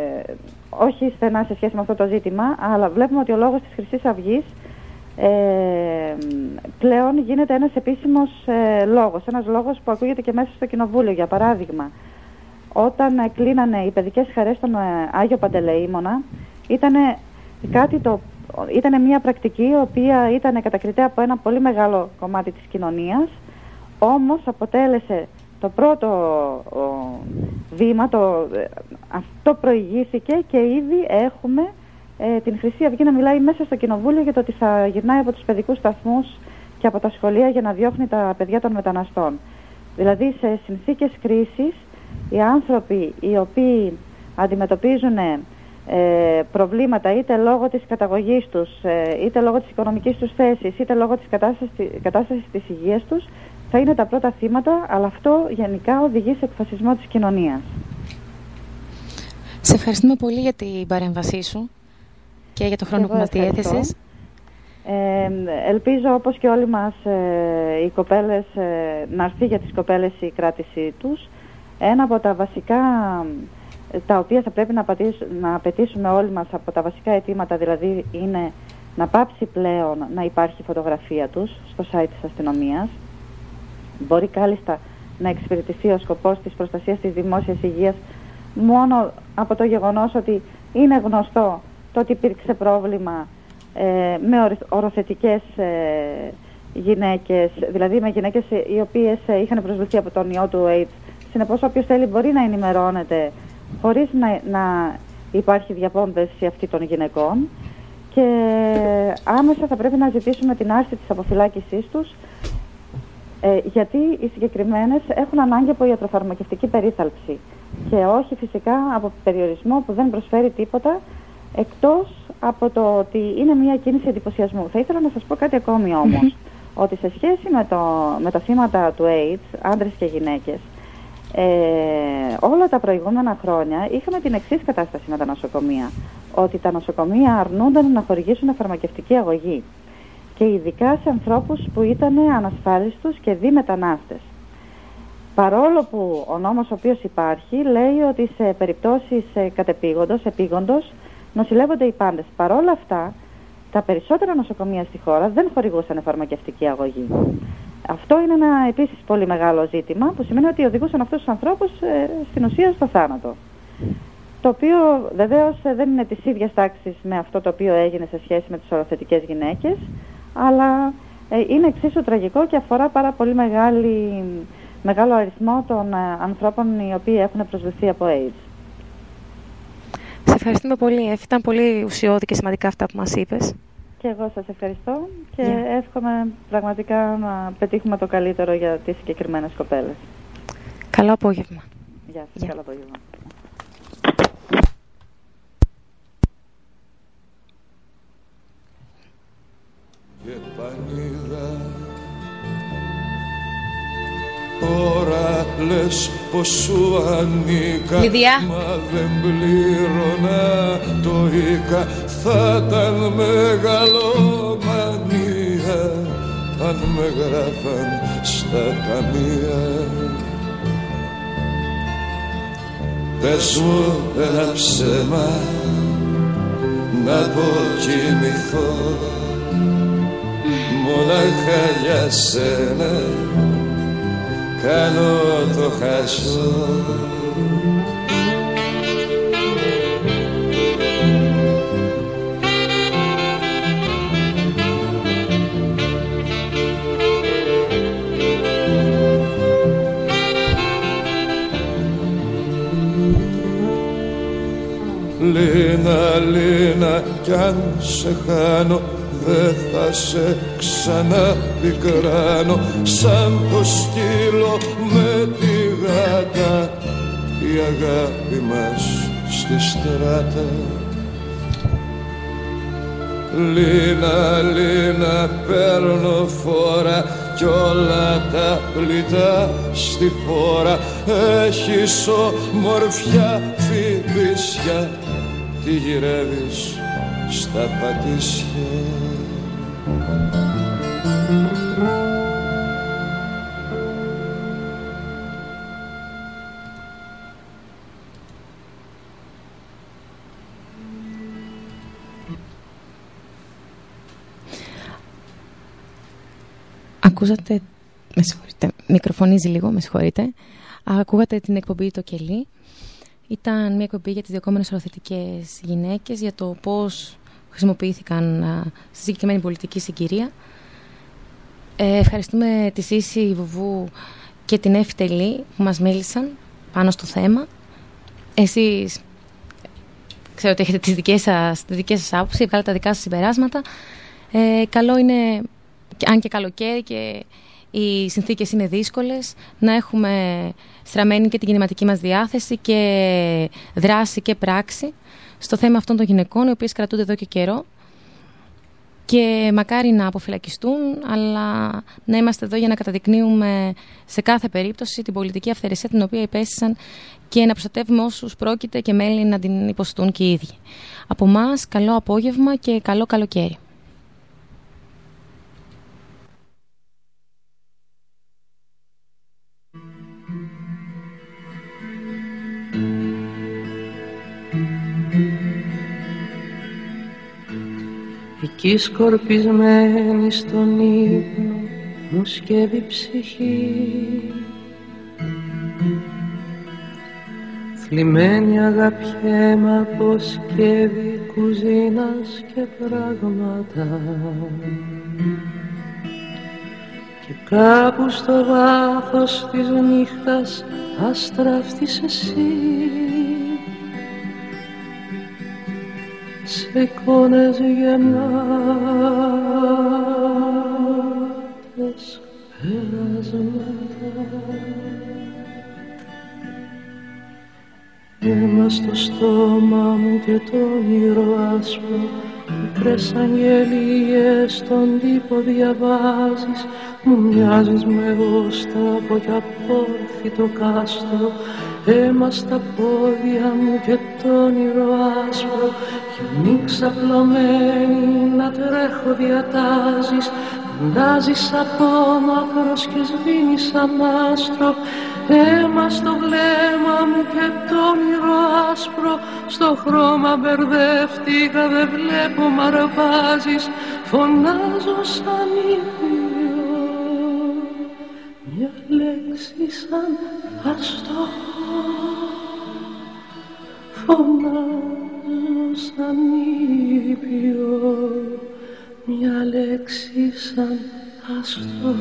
όχι στενά σε σχέση με αυτό το ζήτημα, αλλά βλέπουμε ότι ο λόγος της Χρυσής Αυγής ε, πλέον γίνεται ένας επίσημος ε, λόγος, ένας λόγος που ακούγεται και μέσα στο Κοινοβούλιο. Για παράδειγμα, όταν ε, κλείνανε οι παιδικές χαρές στον ε, Άγιο Παντελεήμονα, ήταν κάτι το Ήταν μια πρακτική η οποία ήταν κατακριτέα από ένα πολύ μεγάλο κομμάτι της κοινωνίας, όμως αποτέλεσε το πρώτο ο, βήμα, το, αυτό προηγήθηκε και ήδη έχουμε ε, την Χρυσή Αυγή να μιλάει μέσα στο Κοινοβούλιο για το ότι θα γυρνάει από τους παιδικούς σταθμούς και από τα σχολεία για να διώχνει τα παιδιά των μεταναστών. Δηλαδή σε συνθήκες κρίσης οι άνθρωποι οι οποίοι αντιμετωπίζουν Ε, προβλήματα είτε λόγω της καταγωγής τους, ε, είτε λόγω της οικονομικής τους θέσης, είτε λόγω της κατάστασης, κατάστασης της υγείας τους, θα είναι τα πρώτα θύματα, αλλά αυτό γενικά οδηγεί σε εκφασισμό της κοινωνίας. Σε ευχαριστούμε πολύ για την παρέμβασή σου και για το χρόνο που μας διέθεσες. Ε, ελπίζω όπως και όλοι μας ε, οι κοπέλες, ε, να έρθει για τις κοπέλες η κράτησή τους. Ένα από τα βασικά τα οποία θα πρέπει να, να απαιτήσουμε όλοι μας από τα βασικά αιτήματα, δηλαδή είναι να πάψει πλέον να υπάρχει φωτογραφία τους στο site της αστυνομίας. Μπορεί κάλλιστα να εξυπηρετηθεί ο σκοπός της προστασίας της δημόσιας υγείας μόνο από το γεγονός ότι είναι γνωστό το ότι υπήρξε πρόβλημα ε, με οροθετικές ε, γυναίκες, δηλαδή με γυναίκες οι οποίες ε, είχαν προσβληθεί από τον ιό του AIDS. Συνεπώς όποιος θέλει μπορεί να ενημερώνεται χωρίς να, να υπάρχει διαπόμπευση αυτή των γυναικών, και άμεσα θα πρέπει να ζητήσουμε την άρση της αποφυλάκησής τους, ε, γιατί οι συγκεκριμένες έχουν ανάγκη από ιατροφαρμακευτική περίθαλψη και όχι φυσικά από περιορισμό που δεν προσφέρει τίποτα, εκτός από το ότι είναι μια κίνηση εντυπωσιασμού. Θα ήθελα να σας πω κάτι ακόμη όμως, mm-hmm. ότι σε σχέση με, το, με τα θύματα του AIDS, άντρες και γυναίκες, Ε, όλα τα προηγούμενα χρόνια είχαμε την εξής κατάσταση με τα νοσοκομεία, ότι τα νοσοκομεία αρνούνταν να χορηγήσουν φαρμακευτική αγωγή, και ειδικά σε ανθρώπους που ήταν ανασφάλιστους και δι μετανάστες. Παρόλο που ο νόμος ο οποίος υπάρχει λέει ότι σε περιπτώσεις κατεπήγοντος, επίγοντος, νοσηλεύονται οι πάντες. Παρόλα αυτά, τα περισσότερα νοσοκομεία στη χώρα δεν χορηγούσαν φαρμακευτική αγωγή. Αυτό είναι ένα επίσης πολύ μεγάλο ζήτημα, που σημαίνει ότι οδηγούσαν αυτούς τους ανθρώπους ε, στην ουσία στο θάνατο. Το οποίο βεβαίως ε, δεν είναι της ίδιας τάξης με αυτό το οποίο έγινε σε σχέση με τις οροθετικές γυναίκες, αλλά ε, είναι εξίσου τραγικό και αφορά πάρα πολύ μεγάλη, μεγάλο αριθμό των ε, ανθρώπων οι οποίοι έχουν προσβληθεί από AIDS. Σε ευχαριστούμε πολύ, Εφη. Ήταν πολύ ουσιώδη και σημαντικά αυτά που μας είπες. Και εγώ σας ευχαριστώ και yeah. εύχομαι πραγματικά να πετύχουμε το καλύτερο για τις συγκεκριμένες κοπέλες. Καλό απόγευμα. Γεια σας, yeah. Καλό απόγευμα. Και πανίδα, τώρα λες πως σου ανήκα, Λιδία. Μα δεν πλήρωνα το οίκα. Θα ήταν μεγαλομανία αν με γράφαν στα ταμεία. πες μου ένα ψέμα να αποκοιμηθώ, μονάχα για σένα κάνω το χασό. Λίνα, Λίνα, κι αν σε χάνω δεν θα σε ξαναπικράνω, σαν το σκύλο με τη γάτα, η αγάπη μας στη στράτα. Λίνα, Λίνα, παίρνω φόρα κι όλα τα πλητά στη φόρα. Έχεις ομορφιά φιβίσια, τι γυρεύεις στα πατήσια. Ακούσατε, με συγχωρείτε, μικροφωνίζει λίγο, με συγχωρείτε. Ακούγατε την εκπομπή «Το κελί». Ήταν μια εκπομπή για τις διωκόμενες οροθετικές γυναίκες, για το πώς χρησιμοποιήθηκαν στη συγκεκριμένη πολιτική συγκυρία. Ε, ευχαριστούμε τη Σύση Βουβού και την Εύη Τελή που μας μίλησαν πάνω στο θέμα. Εσείς ξέρω ότι έχετε τις δικές σας, τις δικές σας άποψεις, βγάλετε τα δικά σας συμπεράσματα. Ε, καλό είναι, αν και καλοκαίρι και οι συνθήκες είναι δύσκολες, να έχουμε στραμμένη και την κινηματική μας διάθεση και δράση και πράξη στο θέμα αυτών των γυναικών, οι οποίες κρατούνται εδώ και καιρό και μακάρι να αποφυλακιστούν, αλλά να είμαστε εδώ για να καταδεικνύουμε σε κάθε περίπτωση την πολιτική αυθαιρεσία την οποία υπέστησαν και να προστατεύουμε όσους πρόκειται και μέλη να την υποστούν και οι ίδιοι. Από εμάς, καλό απόγευμα και καλό καλοκαίρι. Εκεί σκορπισμένη στον ύπνο μου σκεύει ψυχή, θλιμμένη αγαπιέμαι από σκεύη κουζίνας και πράγματα, και κάπου στο βάθος της νύχτας αστράφτης εσύ, σε εικόνες γεμάτες περάσματα. Αίμα στο στόμα μου και το όνειρο άσπρο, μικρές αγγελίες στον τύπο διαβάζεις. Μου μοιάζεις με γόστραπο κι απόρθητο κάστρο. Αίμα στα πόδια μου και το όνειρο άσπρο, και μη ξαπλωμένη να τρέχω διατάζεις. Φαντάζεις από μακρός και σβήνεις σαν άστρο. Αίμα στο βλέμμα μου και το όνειρο άσπρο, στο χρώμα μπερδεύτηκα, δεν βλέπω μ' αρπάζεις. Φωνάζω σαν ήπιο, μια λέξη σαν αστό. Φωνάζω σαν ήπιο, μια λέξη σαν αστό.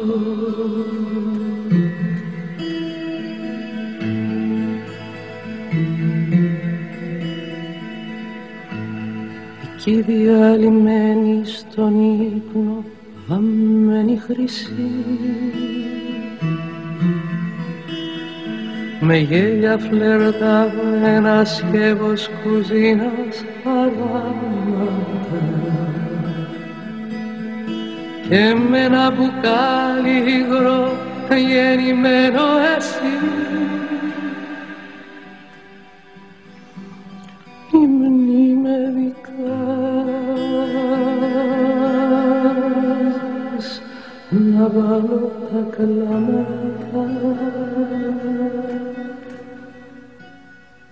Εκεί διαλυμένη στον ύπνο, βαμμένη χρυσή, με γέλια φλερταβένα σκεύος κουζίνας χαράματα, και με ένα μπουκάλι υγρό γεννημένο εσύ. Υμνή με δικάζεις, να βάλω τα κλάματα.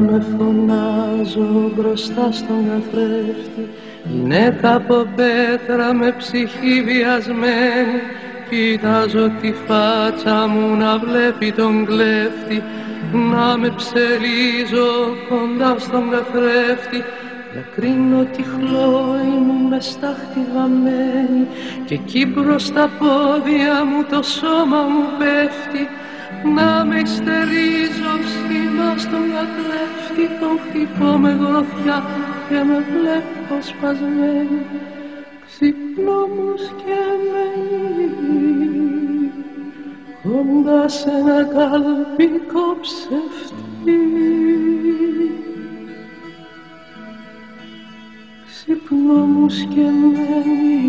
με φωνάζω μπροστά στον καθρέφτη, γυναίκα από πέτρα με ψυχή βιασμένη. Κοιτάζω τη φάτσα μου να βλέπει τον κλέφτη, να με ψελίζω κοντά στον καθρέφτη. Διακρίνω τη χλόη μου με στάχτη βαμμένη, και εκεί μπρος στα πόδια μου το σώμα μου πέφτει. Να με υστερίζω ψηλά στον καθρέφτη, τον χτυπώ με γροθιά και με βλέπω σπασμένη. Ξυπνώ μου σκεμμένη κοντά σε ένα καλπικό ψευτή. Ξυπνώ μου σκεμμένη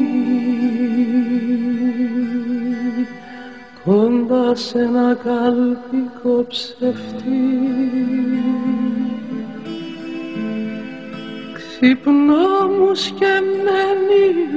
κοντά σε ένα καλπικό ψευτή. Ξυπνώ μου σκεμμένη